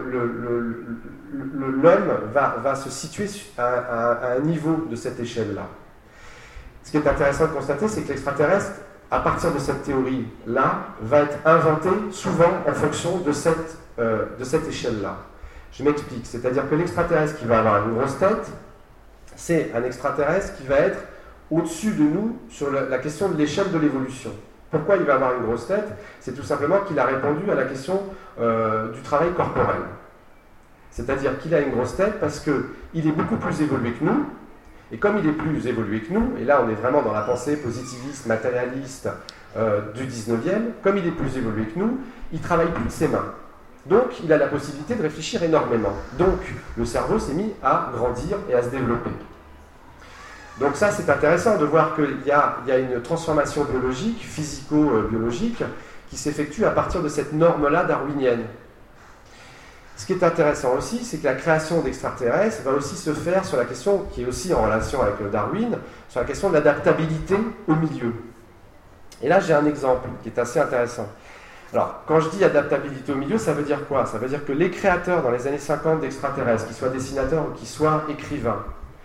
l'homme va se situer à un niveau de cette échelle-là. Ce qui est intéressant de constater, c'est que l'extraterrestre, à partir de cette théorie-là, va être inventé souvent en fonction de cette échelle-là. Je m'explique, c'est-à-dire que l'extraterrestre qui va avoir une grosse tête, c'est un extraterrestre qui va être au-dessus de nous sur la question de l'échelle de l'évolution. Pourquoi il va avoir une grosse tête? C'est tout simplement qu'il a répondu à la question du travail corporel. C'est-à-dire qu'il a une grosse tête parce qu'il est beaucoup plus évolué que nous, et comme il est plus évolué que nous, et là on est vraiment dans la pensée positiviste, matérialiste du 19e, comme il est plus évolué que nous, il travaille plus de ses mains. Donc il a la possibilité de réfléchir énormément. Donc le cerveau s'est mis à grandir et à se développer. Donc ça, c'est intéressant de voir qu'il y a une transformation biologique, physico-biologique, qui s'effectue à partir de cette norme-là darwinienne. Ce qui est intéressant aussi, c'est que la création d'extraterrestres va aussi se faire sur la question, qui est aussi en relation avec Darwin, sur la question de l'adaptabilité au milieu. Et là, j'ai un exemple qui est assez intéressant. Alors, quand je dis adaptabilité au milieu, ça veut dire quoi? Ça veut dire que les créateurs dans les années 50 d'extraterrestres, qu'ils soient dessinateurs ou qu'ils soient écrivains,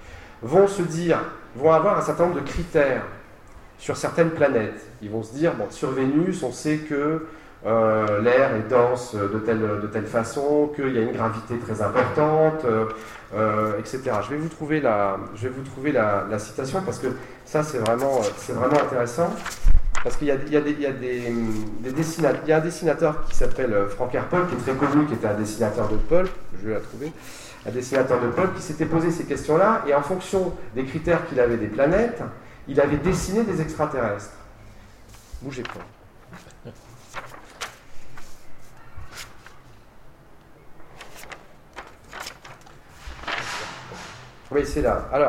vont avoir un certain nombre de critères sur certaines planètes. Ils vont se dire, bon, sur Vénus, on sait que l'air est dense de telle façon, qu'il y a une gravité très importante, etc. Je vais vous trouver la citation parce que ça, c'est vraiment intéressant. Parce qu'il y a un dessinateur qui s'appelle Frank Herpel, qui est très connu, qui était un dessinateur de pulp, je vais la trouver, un dessinateur de pulp qui s'était posé ces questions-là, et en fonction des critères qu'il avait des planètes, il avait dessiné des extraterrestres. Bougez pas. Oui, c'est là. Alors,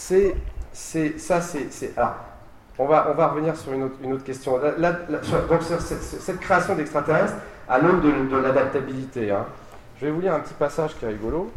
alors, on va revenir sur une autre question. Donc, cette création d'extraterrestres à l'aune de l'adaptabilité. Hein. Je vais vous lire un petit passage qui est rigolo.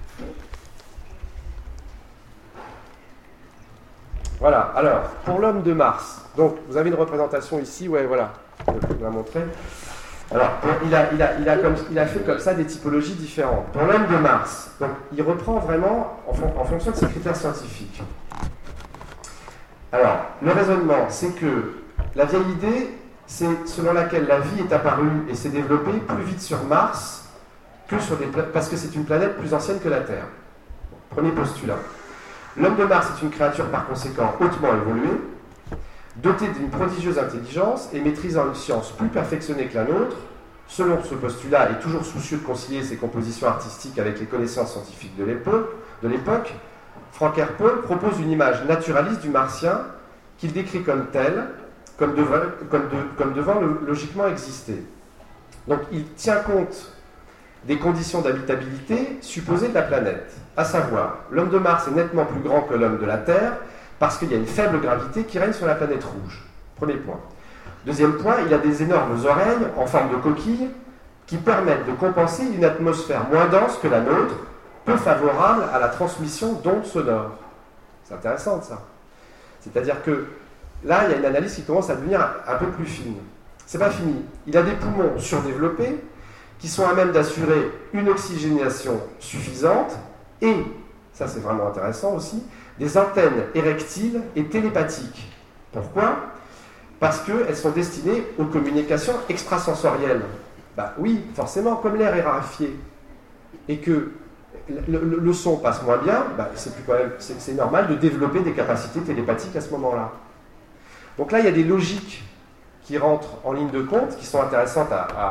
Voilà, alors, pour l'homme de Mars, donc vous avez une représentation ici, ouais, voilà, je vais vous la montrer. Alors, il a fait comme ça des typologies différentes. Pour l'homme de Mars, donc, il reprend vraiment en fonction de ses critères scientifiques. Alors, le raisonnement, c'est que la vieille idée, c'est selon laquelle la vie est apparue et s'est développée plus vite sur Mars que sur parce que c'est une planète plus ancienne que la Terre. Premier postulat. L'homme de Mars est une créature par conséquent hautement évoluée, dotée d'une prodigieuse intelligence et maîtrisant une science plus perfectionnée que la nôtre. Selon ce postulat, et toujours soucieux de concilier ses compositions artistiques avec les connaissances scientifiques de l'époque, Frank Herpel propose une image naturaliste du martien qu'il décrit comme tel, comme devant logiquement exister. Donc il tient compte des conditions d'habitabilité supposées de la planète, à savoir, l'homme de Mars est nettement plus grand que l'homme de la Terre parce qu'il y a une faible gravité qui règne sur la planète rouge. Premier point. Deuxième point, il a des énormes oreilles en forme de coquille qui permettent de compenser une atmosphère moins dense que la nôtre, peu favorable à la transmission d'ondes sonores. C'est intéressant ça. C'est-à-dire que là, il y a une analyse qui commence à devenir un peu plus fine. C'est pas fini. Il a des poumons surdéveloppés qui sont à même d'assurer une oxygénation suffisante et, ça c'est vraiment intéressant aussi, des antennes érectiles et télépathiques. Pourquoi? Parce qu'elles sont destinées aux communications extrasensorielles. Bah oui, forcément, comme l'air est raréfié et que le son passe moins bien, bah c'est normal de développer des capacités télépathiques à ce moment-là. Donc là, il y a des logiques qui rentrent en ligne de compte, qui sont intéressantes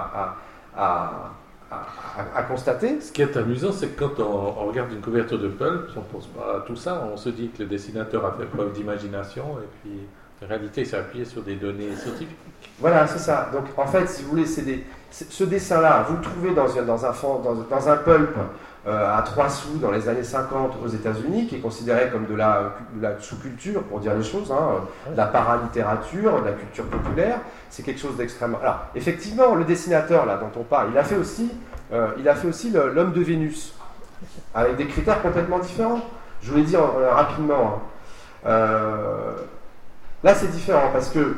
à constater. Ce qui est amusant, c'est que quand on regarde une couverture de pulp, on ne pense pas à tout ça, on se dit que le dessinateur a fait preuve d'imagination, et puis en réalité, il s'est appuyé sur des données scientifiques. Voilà, c'est ça. Donc en fait, si vous voulez, ce dessin-là, vous le trouvez dans un pulp à 3 sous dans les années 50 aux États-Unis, qui est considéré comme de la sous-culture, pour dire les choses, hein, de la paralittérature, de la culture populaire. C'est quelque chose d'extrêmement. Alors, effectivement, le dessinateur là dont on parle, il a fait aussi l'homme de Vénus, avec des critères complètement différents. Je vous l'ai dit rapidement. Hein. Là, c'est différent parce que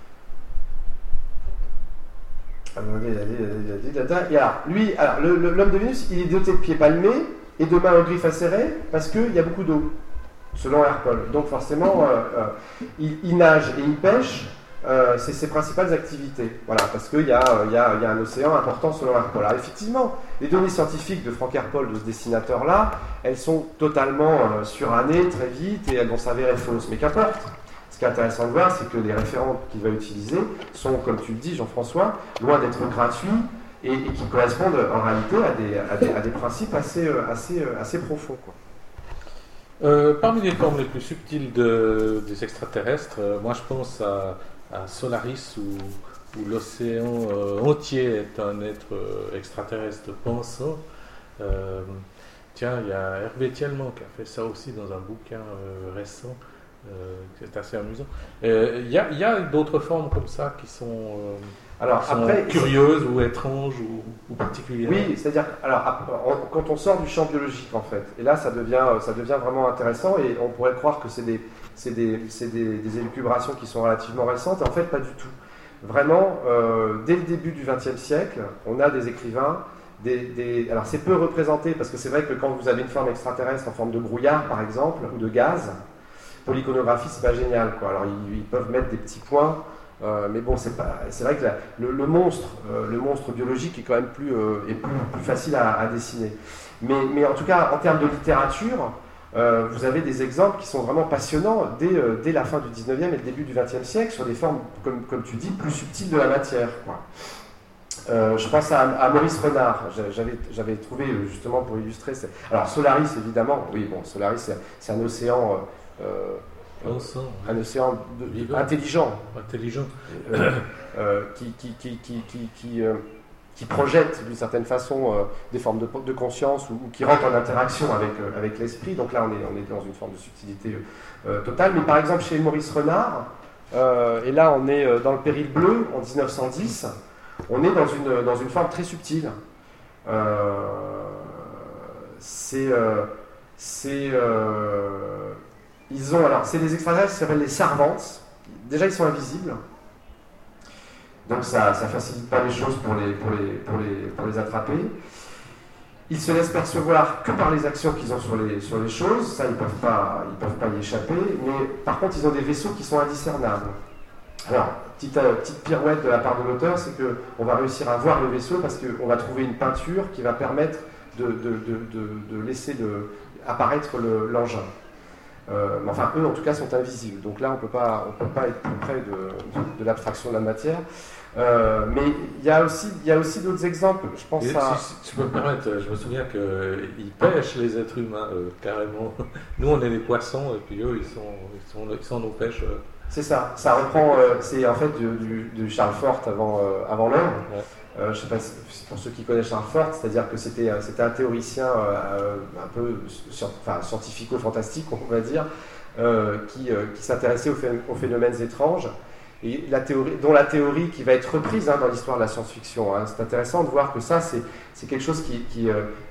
lui, l'homme de Vénus, il est doté de pieds palmés et de mains aux griffes acérées parce qu'il y a beaucoup d'eau, selon Hercole. Donc forcément, il nage et il pêche, c'est ses principales activités. Voilà, parce qu'il y a un océan important selon Hercole. Alors effectivement, les données scientifiques de Frank Hercole, de ce dessinateur-là, elles sont totalement surannées très vite et elles vont s'avérer fausses. Mais qu'importe. Ce qui est intéressant de voir, c'est que les référents qu'il va utiliser sont, comme tu le dis, Jean-François, loin d'être gratuits et qui correspondent en réalité à des principes assez profonds, quoi. Parmi les formes les plus subtiles des extraterrestres, moi je pense à Solaris où l'océan entier est un être extraterrestre pensant. Tiens, il y a Hervé Thielman qui a fait ça aussi dans un bouquin récent. C'est assez amusant. Il y a d'autres formes comme ça qui sont, curieuses ou étranges ou particulières. Oui, c'est-à-dire, quand on sort du champ biologique en fait, et là ça devient vraiment intéressant et on pourrait croire que c'est des élucubrations qui sont relativement récentes, et en fait pas du tout. Vraiment, dès le début du XXe siècle, on a des écrivains. Alors c'est peu représenté parce que c'est vrai que quand vous avez une forme extraterrestre en forme de brouillard par exemple ou de gaz, pour l'iconographie, c'est pas génial, quoi. Alors ils peuvent mettre des petits points, mais bon, c'est vrai que le monstre biologique est quand même plus facile à dessiner. Mais en tout cas, en termes de littérature, vous avez des exemples qui sont vraiment passionnants dès la fin du 19e et le début du 20e siècle sur des formes, comme tu dis, plus subtiles de la matière, quoi. Je pense à Maurice Renard, j'avais trouvé justement pour illustrer. Alors Solaris, évidemment, oui, bon, Solaris, c'est un océan. Un océan intelligent qui projette d'une certaine façon des formes de conscience ou qui rentre en interaction avec l'esprit. Donc là on est dans une forme de subtilité totale. Mais par exemple chez Maurice Renard, et là on est dans le Péril bleu en 1910, on est dans une forme très subtile. C'est des extraterrestres qui s'appellent les Servantes. Déjà, ils sont invisibles. Donc, ça ne facilite pas les choses pour les attraper. Ils se laissent percevoir que par les actions qu'ils ont sur les choses. Ça, ils ne peuvent pas y échapper. Mais par contre, ils ont des vaisseaux qui sont indiscernables. Alors, petite pirouette de la part de l'auteur, c'est qu'on va réussir à voir le vaisseau parce qu'on va trouver une peinture qui va permettre de laisser apparaître l'engin. Enfin, eux, en tout cas, sont invisibles. Donc là, on peut pas être plus près de l'abstraction de la matière. Mais il y a aussi d'autres exemples. Je pense si tu peux me permettre, je me souviens qu'ils pêchent les êtres humains, carrément. Nous, on est des poissons, et puis eux, ils sont nos pêches. C'est ça. Ça reprend, c'est en fait du Charles Fort avant l'heure. Ouais. Je ne sais pas si pour ceux qui connaissent Charles Fort, c'est-à-dire que c'était un théoricien un peu scientifico-fantastique, on va dire, qui s'intéressait aux phénomènes étranges, et dont la théorie qui va être reprise dans l'histoire de la science-fiction. C'est intéressant de voir que ça, c'est quelque chose qui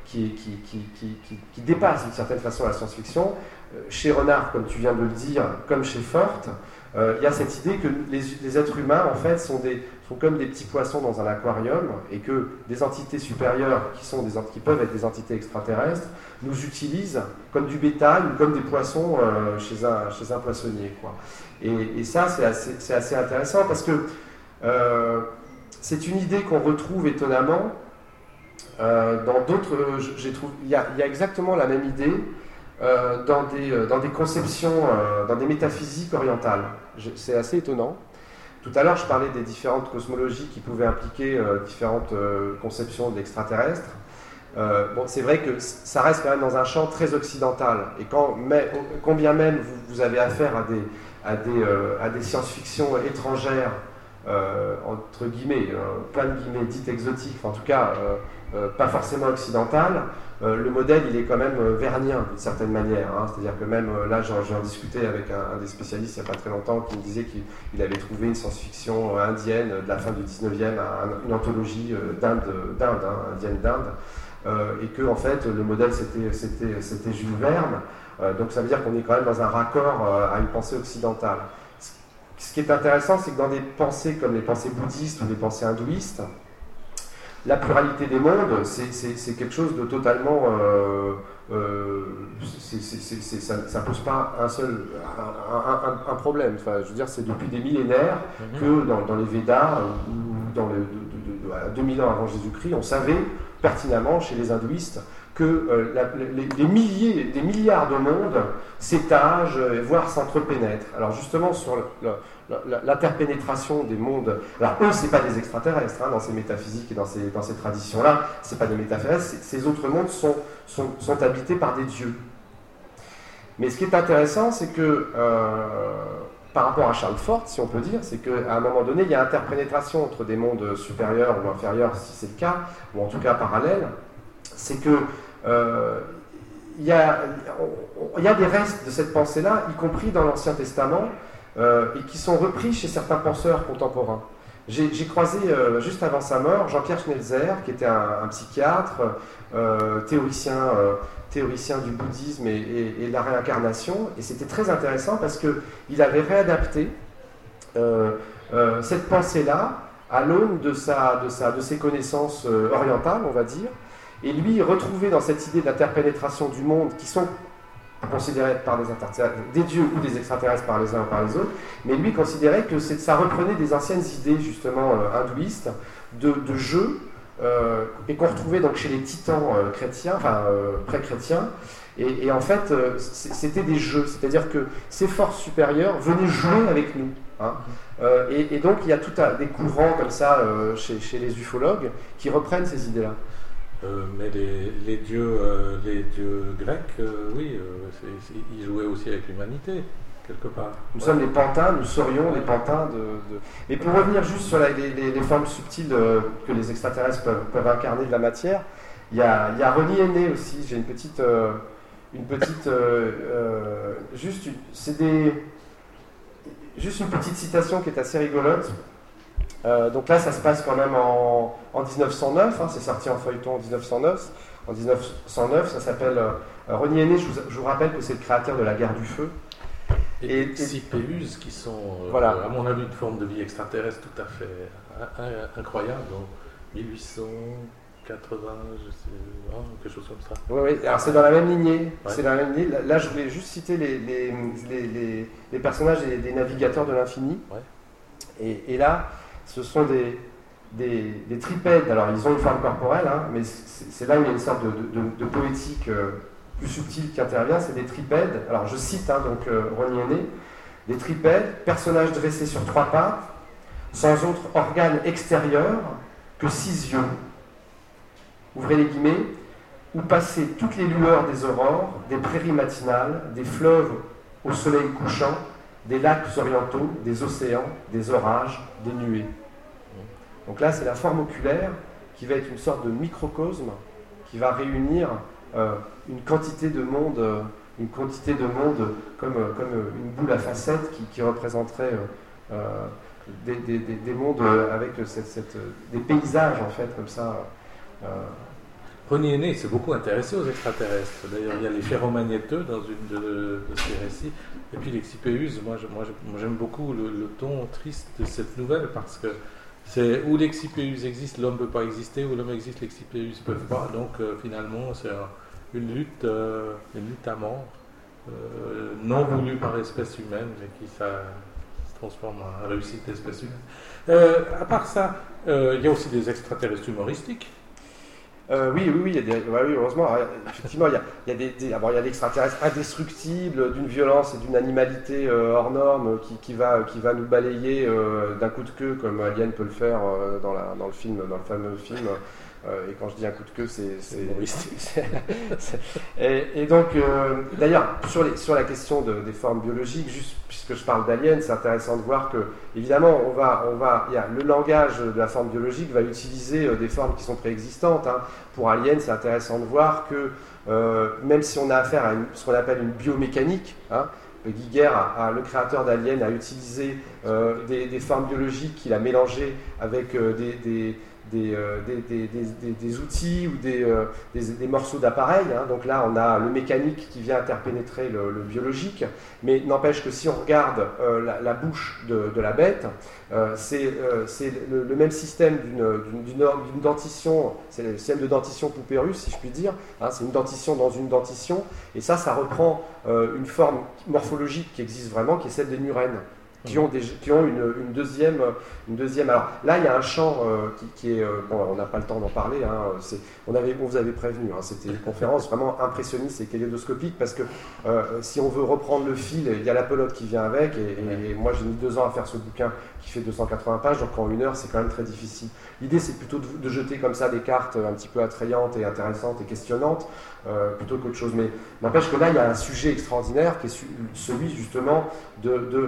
dépasse d'une certaine façon la science-fiction. Chez Renard, comme tu viens de le dire, comme chez Fort, il y a cette idée que les êtres humains, en fait, sont comme des petits poissons dans un aquarium, et que des entités supérieures, qui peuvent être des entités extraterrestres, nous utilisent comme du bétail ou comme des poissons chez un poissonnier, quoi. Et ça, c'est assez intéressant parce que c'est une idée qu'on retrouve étonnamment dans d'autres. Il y a exactement la même idée dans des conceptions, dans des métaphysiques orientales. C'est assez étonnant. Tout à l'heure, je parlais des différentes cosmologies qui pouvaient impliquer différentes conceptions de l'extraterrestre. C'est vrai que ça reste quand même dans un champ très occidental. Et combien même vous avez affaire à des science-fiction étrangères, entre guillemets, plein de guillemets, dites exotiques, en tout cas pas forcément occidentales, le modèle il est quand même vernien d'une certaine manière. C'est-à-dire que même là, j'en discutais avec un des spécialistes il n'y a pas très longtemps qui me disait qu'il avait trouvé une science-fiction indienne de la fin du 19e, une anthologie indienne d'Inde, et que en fait le modèle c'était Jules Verne. Donc ça veut dire qu'on est quand même dans un raccord à une pensée occidentale. ce qui est intéressant, c'est que dans des pensées comme les pensées bouddhistes ou les pensées hindouistes, la pluralité des mondes, c'est quelque chose de totalement... ça ne pose pas un problème. Enfin, je veux dire, c'est depuis des millénaires que dans les Védas, ou à 2000 ans avant Jésus-Christ, on savait pertinemment chez les hindouistes que des milliards de mondes s'étagent, voire s'entrepénètrent. Alors justement, sur l'interpénétration des mondes, alors eux, ce n'est pas des extraterrestres, dans ces métaphysiques et dans ces traditions-là, ce n'est pas des métaphysiques, ces autres mondes sont habités par des dieux. Mais ce qui est intéressant, c'est que, par rapport à Charles Fort, si on peut dire, c'est qu'à un moment donné, il y a interpénétration entre des mondes supérieurs ou inférieurs, si c'est le cas, ou en tout cas parallèles. C'est que il y a des restes de cette pensée-là, y compris dans l'Ancien Testament, et qui sont repris chez certains penseurs contemporains. J'ai croisé, juste avant sa mort, Jean-Pierre Schnelzer, qui était un psychiatre, théoricien du bouddhisme et de la réincarnation, et c'était très intéressant parce qu'il avait réadapté cette pensée-là à l'aune de ses connaissances orientales, on va dire. Et lui, retrouvé dans cette idée d'interpénétration du monde, qui sont considérés par des dieux ou des extraterrestres par les uns ou par les autres, mais lui considérait que ça reprenait des anciennes idées, justement, hindouistes, de jeux, et qu'on retrouvait donc chez les titans chrétiens, enfin pré-chrétiens, et en fait, c'était des jeux, c'est-à-dire que ces forces supérieures venaient jouer avec nous. Et donc, il y a des courants comme ça chez les ufologues qui reprennent ces idées-là. Mais les dieux grecs, oui, ils jouaient aussi avec l'humanité, quelque part. Nous sommes les pantins, nous serions les pantins de... Mais pour revenir juste sur les formes subtiles que les extraterrestres peuvent incarner de la matière, il y a René Henné aussi, j'ai juste une petite citation qui est assez rigolote. Donc là, ça se passe quand même en 1909, c'est sorti en feuilleton en 1909. En 1909, ça s'appelle... René Henné, je vous rappelle que c'est le créateur de la guerre du feu. Et Xipéus, qui sont, voilà. À mon avis, une forme de vie extraterrestre tout à fait incroyable, donc 1880, je sais, quelque chose comme ça. Oui, alors c'est dans la même lignée. Ouais. C'est dans la même lignée. Là, je voulais juste citer les personnages des navigateurs de l'infini. Ouais. Et là, ce sont des tripèdes. Alors, ils ont une forme corporelle, mais c'est là où il y a une sorte de poétique plus subtile qui intervient. C'est des tripèdes. Alors, je cite René Henné. Des tripèdes, personnages dressés sur 3 pattes, sans autre organe extérieur que 6 yeux. Ouvrez les guillemets. Où passaient toutes les lueurs des aurores, des prairies matinales, des fleuves au soleil couchant, des lacs orientaux, des océans, des orages, des nuées. Donc là, c'est la forme oculaire qui va être une sorte de microcosme qui va réunir une quantité de mondes comme une boule à facettes qui représenterait des mondes avec des paysages en fait comme ça. René Henné s'est beaucoup intéressé aux extraterrestres. D'ailleurs, il y a les ferromagnéteux dans une de ses récits. Et puis les Xipéus, moi j'aime beaucoup le ton triste de cette nouvelle parce que c'est où les Xipéus existent, l'homme ne peut pas exister, où l'homme existe, les Xipéus ne peuvent pas. Donc finalement, c'est une lutte à mort, non voulue par l'espèce humaine, mais qui se transforme en réussite d'espèce humaine. À part ça, il y a aussi des extraterrestres humoristiques. Oui, heureusement. Alors, effectivement, il y a des extraterrestres indestructibles, d'une violence et d'une animalité hors norme qui va nous balayer d'un coup de queue, comme Alien peut le faire dans le fameux film. Et quand je dis un coup de queue, c'est humoristique. Et donc, d'ailleurs, sur la question des formes biologiques, juste puisque je parle d'aliens, c'est intéressant de voir que, évidemment, le langage de la forme biologique va utiliser des formes qui sont préexistantes. Pour aliens, c'est intéressant de voir que, même si on a affaire à ce qu'on appelle une biomécanique, Giger, le créateur d'Alien, a utilisé des formes biologiques qu'il a mélangées avec des outils ou des morceaux d'appareil. Hein. Donc là, on a le mécanique qui vient interpénétrer le biologique, mais n'empêche que si on regarde la bouche de la bête, c'est le même système d'une dentition, c'est le système de dentition poupée russe, si je puis dire. Hein, c'est une dentition dans une dentition, et ça reprend une forme morphologique qui existe vraiment, qui est celle des murènes. Qui ont une deuxième. Alors là, il y a un champ qui est. Bon, on n'a pas le temps d'en parler. Hein, on vous avait prévenu. Hein, c'était une conférence vraiment impressionniste et kaléidoscopique parce que si on veut reprendre le fil, il y a la pelote qui vient avec. Et moi, j'ai mis 2 ans à faire ce bouquin qui fait 280 pages. Donc en 1 heure, c'est quand même très difficile. L'idée, c'est plutôt de jeter comme ça des cartes un petit peu attrayantes et intéressantes et questionnantes plutôt qu'autre chose. Mais n'empêche que là, il y a un sujet extraordinaire qui est celui justement de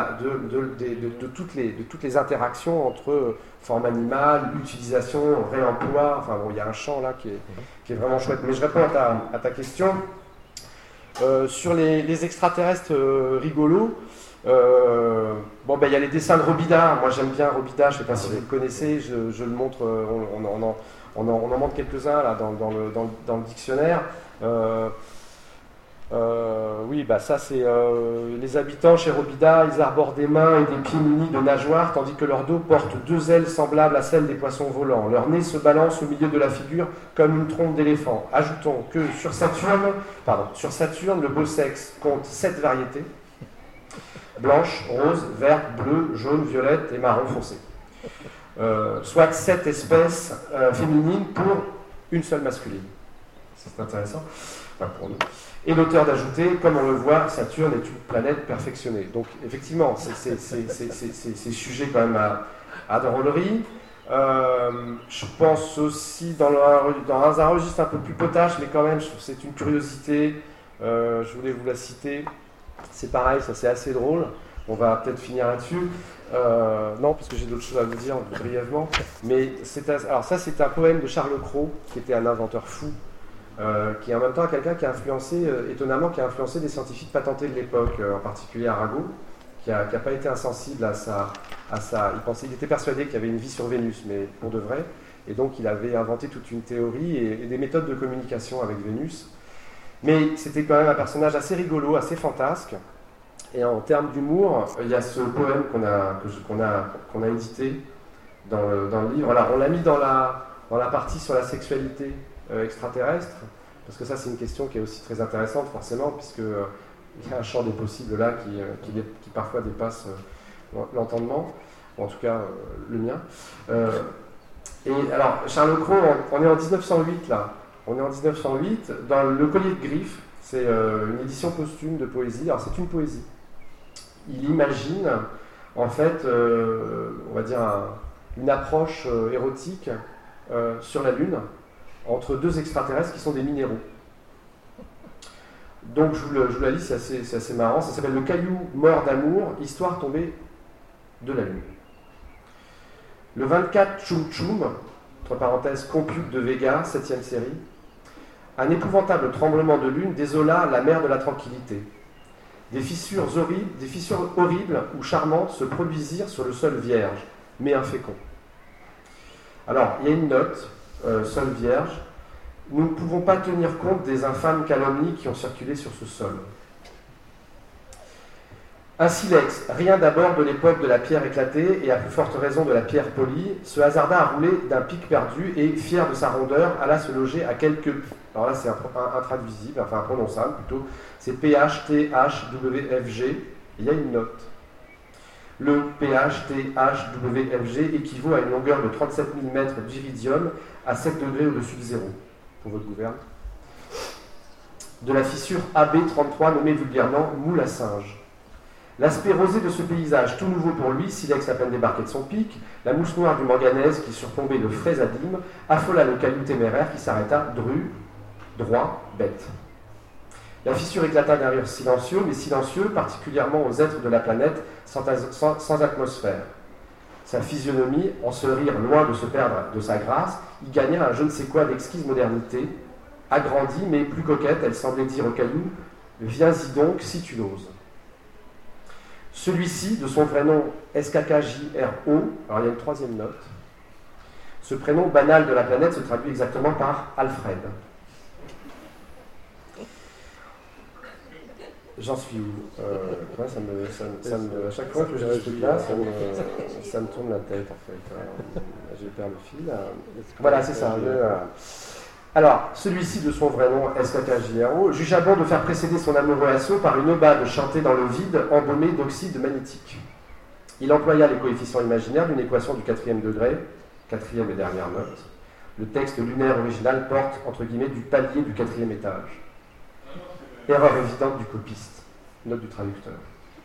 toutes les interactions entre forme animale, utilisation, réemploi. Enfin bon, il y a un champ là qui est vraiment chouette. Mais je réponds à ta question. Sur les extraterrestres rigolos, bon, ben, il y a les dessins de Robida. Moi j'aime bien Robida, je ne sais pas si vous le connaissez, je le montre, on en montre quelques-uns là dans le dictionnaire. Oui, bah ça c'est les habitants chez Robida, ils arborent des mains et des pieds munis de nageoires, tandis que leur dos porte 2 ailes semblables à celles des poissons volants. Leur nez se balance au milieu de la figure comme une trompe d'éléphant. Ajoutons que sur Saturne, le beau sexe compte 7 variétés: blanche, rose, verte, bleue, jaune, violette et marron foncé. Soit 7 espèces féminines pour une seule masculine. C'est intéressant. Enfin, pour nous. Et l'auteur d'ajouter, comme on le voit, Saturne est une planète perfectionnée. Donc effectivement, c'est sujet quand même à drôlerie. Je pense aussi dans un registre un peu plus potache, mais quand même, c'est une curiosité. Je voulais vous la citer. C'est pareil, ça c'est assez drôle. On va peut-être finir là-dessus. Non, parce que j'ai d'autres choses à vous dire brièvement. Mais alors ça, c'est un poème de Charles Cros, qui était un inventeur fou. Qui est en même temps quelqu'un qui a influencé, étonnamment, qui a influencé des scientifiques patentés de l'époque, en particulier Arago, qui n'a pas été insensible à ça. Il était persuadé qu'il y avait une vie sur Vénus, mais pour de vrai, et donc il avait inventé toute une théorie et des méthodes de communication avec Vénus. Mais c'était quand même un personnage assez rigolo, assez fantasque. Et en termes d'humour, il y a ce poème qu'on a édité dans le livre. Alors, on l'a mis dans la partie sur la sexualité extraterrestre, parce que ça c'est une question qui est aussi très intéressante forcément, puisque il y a un champ des possibles là qui parfois dépasse l'entendement, ou en tout cas le mien. Et alors Charles Cros, on est en 1908 là, dans Le Collier de Griffes, c'est une édition posthume de poésie. Alors c'est une poésie. Il imagine en fait, on va dire une approche érotique sur la Lune, entre 2 extraterrestres qui sont des minéraux. Donc je vous la lis, c'est assez marrant. Ça s'appelle Le Caillou mort d'amour, histoire tombée de la Lune. Le 24 Tchoum Tchoum, entre parenthèses compute de Vega, 7e série, un épouvantable tremblement de lune désola la mer de la tranquillité. Des fissures horribles ou charmantes se produisirent sur le sol vierge, mais infécond. Alors, il y a une note. Sol vierge, nous ne pouvons pas tenir compte des infâmes calomnies qui ont circulé sur ce sol. Un silex, rien d'abord de l'époque de la pierre éclatée et à plus forte raison de la pierre polie, se hasarda à rouler d'un pic perdu et, fier de sa rondeur, alla se loger à quelques... Alors là c'est intraduisible, enfin imprononçable plutôt, c'est PHTHWFG, il y a une note. Le PHTHWFG équivaut à une longueur de 37 000 mètres d'iridium à 7 degrés au-dessus de zéro, pour votre gouverne. De la fissure AB33 nommée vulgairement moule à singe. L'aspect rosé de ce paysage, tout nouveau pour lui, silex à peine débarqué de son pic, la mousse noire du manganèse qui surplombait de frais abîmes, affola le caillou téméraire qui s'arrêta dru, droit, bête. La fissure éclata d'un rire silencieux, mais silencieux, particulièrement aux êtres de la planète sans atmosphère. Sa physionomie, en ce rire loin de se perdre de sa grâce, y gagna un je ne sais quoi d'exquise modernité. Agrandie, mais plus coquette, elle semblait dire au caillou « Viens-y donc, si tu l'oses ». Celui-ci, de son vrai nom SKKJRO, alors il y a une 3e note, Ce prénom banal de la planète se traduit exactement par Alfred. J'en suis où ouais, à chaque fois que je dis ce truc-là, ça me tourne la tête en fait. Je perds le fil. Voilà, c'est ça. Alors, celui-ci de son vrai nom, SKKJRO, jugea bon de faire précéder son amoureux assaut par une aubade chantée dans le vide, embaumée d'oxyde magnétique. Il employa les coefficients imaginaires d'une équation du 4e degré, 4e et dernière note. Le texte lunaire original porte, entre guillemets, du palier du 4e étage. Erreur évidente du copiste, note du traducteur.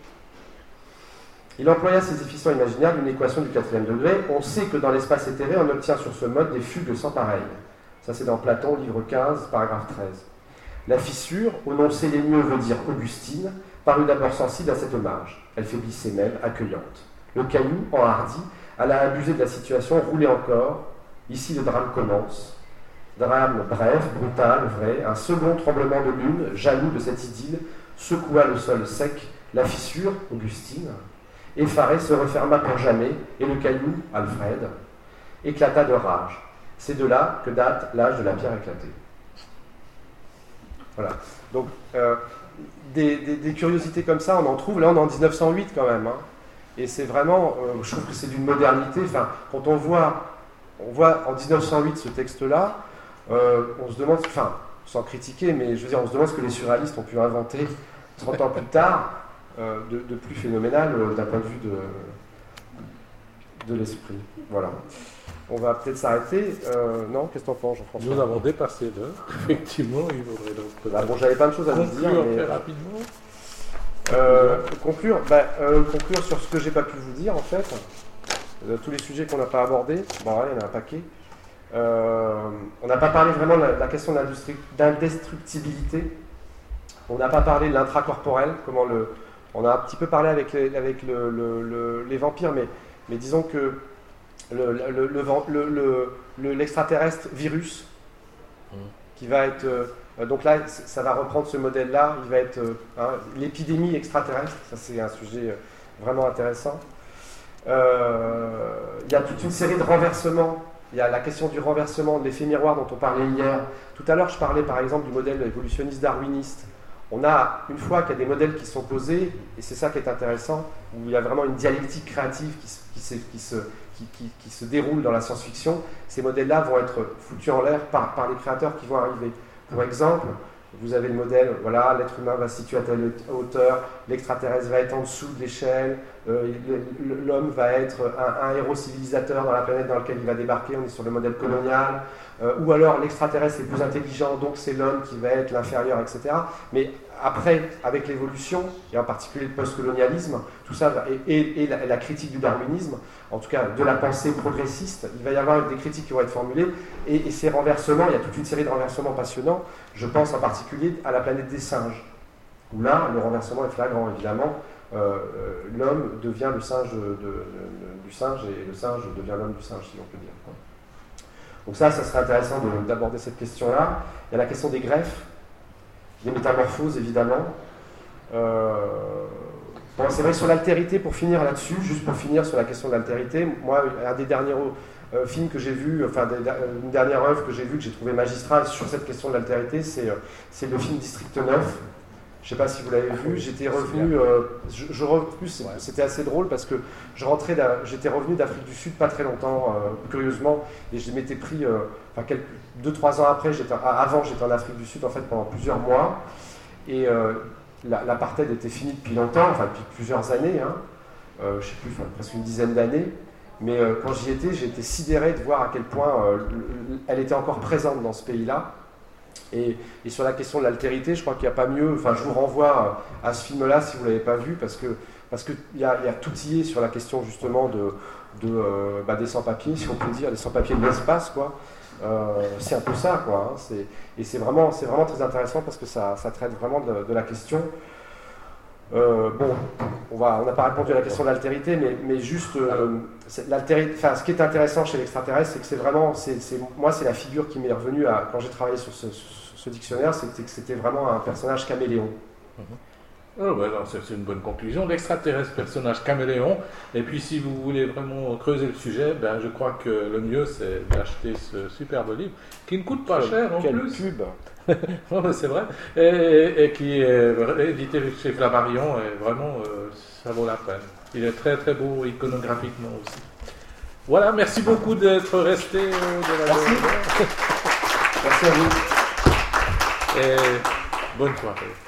Il employa ces coefficients imaginaires d'une équation du 4e degré. On sait que dans l'espace éthéré, on obtient sur ce mode des fugues sans pareil. Ça, c'est dans Platon, livre 15, paragraphe 13. La fissure, au nom sélénieux veut dire Augustine, parut d'abord sensible à cet hommage. Elle faiblissait même, accueillante. Le caillou, enhardi, alla abuser de la situation, rouler encore. Ici, le drame commence. Drame bref, brutal, vrai. Un second tremblement de lune, jaloux de cette idylle, secoua le sol sec. La fissure, Augustine, effarée, se referma pour jamais, et le caillou, Alfred, éclata de rage. C'est de là que date l'âge de la pierre éclatée. Voilà. Donc, des curiosités comme ça, on en trouve. Là, on est en 1908 quand même. Hein. Et c'est vraiment, je trouve que c'est d'une modernité. Enfin, quand on voit en 1908 ce texte-là, on se demande, enfin, sans critiquer, mais je veux dire, on se demande ce que les surréalistes ont pu inventer 30 ans plus tard de plus phénoménal d'un point de vue de l'esprit. Voilà. On va peut-être s'arrêter. Non, qu'est-ce que t'en penses, Jean-François? Nous avons dépassé l'heure. Effectivement, il faudrait donc. Bah, bon, j'avais plein de choses à vous dire. Mais... rapidement. Conclure sur ce que j'ai pas pu vous dire en fait. Tous les sujets qu'on n'a pas abordés. Bon, il y en a un paquet. On n'a pas parlé vraiment de la question d'indestructibilité. On n'a pas parlé de l'intracorporel. On a un petit peu parlé avec les vampires, mais disons que l'extraterrestre virus qui va être donc là ça va reprendre ce modèle là, il va être l'épidémie extraterrestre, ça c'est un sujet vraiment intéressant. Il y a toute une série de renversements, il y a la question du renversement de l'effet miroir dont on parlait hier. Tout à l'heure je parlais par exemple du modèle évolutionniste darwiniste. On a, une fois qu'il y a des modèles qui sont posés, et c'est ça qui est intéressant, où il y a vraiment une dialectique créative qui se déroule dans la science-fiction, ces modèles-là vont être foutus en l'air par les créateurs qui vont arriver. Pour exemple, vous avez le modèle, voilà, l'être humain va se situer à telle hauteur, l'extraterrestre va être en dessous de l'échelle, l'homme va être un héros civilisateur dans la planète dans laquelle il va débarquer, on est sur le modèle colonial, ou alors l'extraterrestre est plus intelligent, donc c'est l'homme qui va être l'inférieur, etc. Mais après, avec l'évolution, et en particulier le post-colonialisme, tout ça, et la critique du darwinisme, en tout cas de la pensée progressiste, il va y avoir des critiques qui vont être formulées, et ces renversements, il y a toute une série de renversements passionnants. Je pense en particulier à la planète des singes, où là, le renversement est flagrant, évidemment. L'homme devient le singe du singe, et le singe devient l'homme du singe, si on peut dire. Donc ça serait intéressant d'aborder cette question-là. Il y a la question des greffes, des métamorphoses, évidemment. Bon, c'est vrai que sur l'altérité, pour finir là-dessus, juste pour finir sur la question de l'altérité, moi, un des derniers films que j'ai vu, enfin, une dernière œuvre que j'ai vue, que j'ai trouvé magistrale sur cette question de l'altérité, c'est le film District 9. Je ne sais pas si vous l'avez vu, j'étais revenu, c'était assez drôle parce que j'étais revenu d'Afrique du Sud pas très longtemps, curieusement, et je m'étais pris, 2-3 ans après, avant j'étais en Afrique du Sud en fait pendant plusieurs mois, et l'apartheid était fini depuis longtemps, enfin depuis plusieurs années, je ne sais plus, presque une dizaine d'années, mais quand j'y étais, j'ai été sidéré de voir à quel point elle était encore présente dans ce pays-là. Et sur la question de l'altérité, je crois qu'il n'y a pas mieux, enfin je vous renvoie à ce film-là si vous ne l'avez pas vu, parce qu'il y a tout y est sur la question justement des sans-papiers, si on peut dire, des sans-papiers de l'espace, quoi. C'est un peu ça, quoi. Et c'est vraiment très intéressant parce que ça traite vraiment de la question. On n'a pas répondu à la question de l'altérité, mais juste ce qui est intéressant chez l'extraterrestre, c'est que c'est vraiment, moi c'est la figure qui m'est revenue quand j'ai travaillé sur ce dictionnaire, c'était que c'était vraiment un personnage caméléon. Oh, ben non, c'est une bonne conclusion. L'extraterrestre, personnage caméléon. Et puis, si vous voulez vraiment creuser le sujet, ben, je crois que le mieux, c'est d'acheter ce superbe livre, qui ne coûte pas cher en Quelle plus. pub. Non, mais c'est vrai. Et qui est édité chez Flammarion. Et vraiment, ça vaut la peine. Il est très, très beau iconographiquement aussi. Voilà, merci beaucoup d'être resté de la Merci. Merci à vous. Et bonne soirée.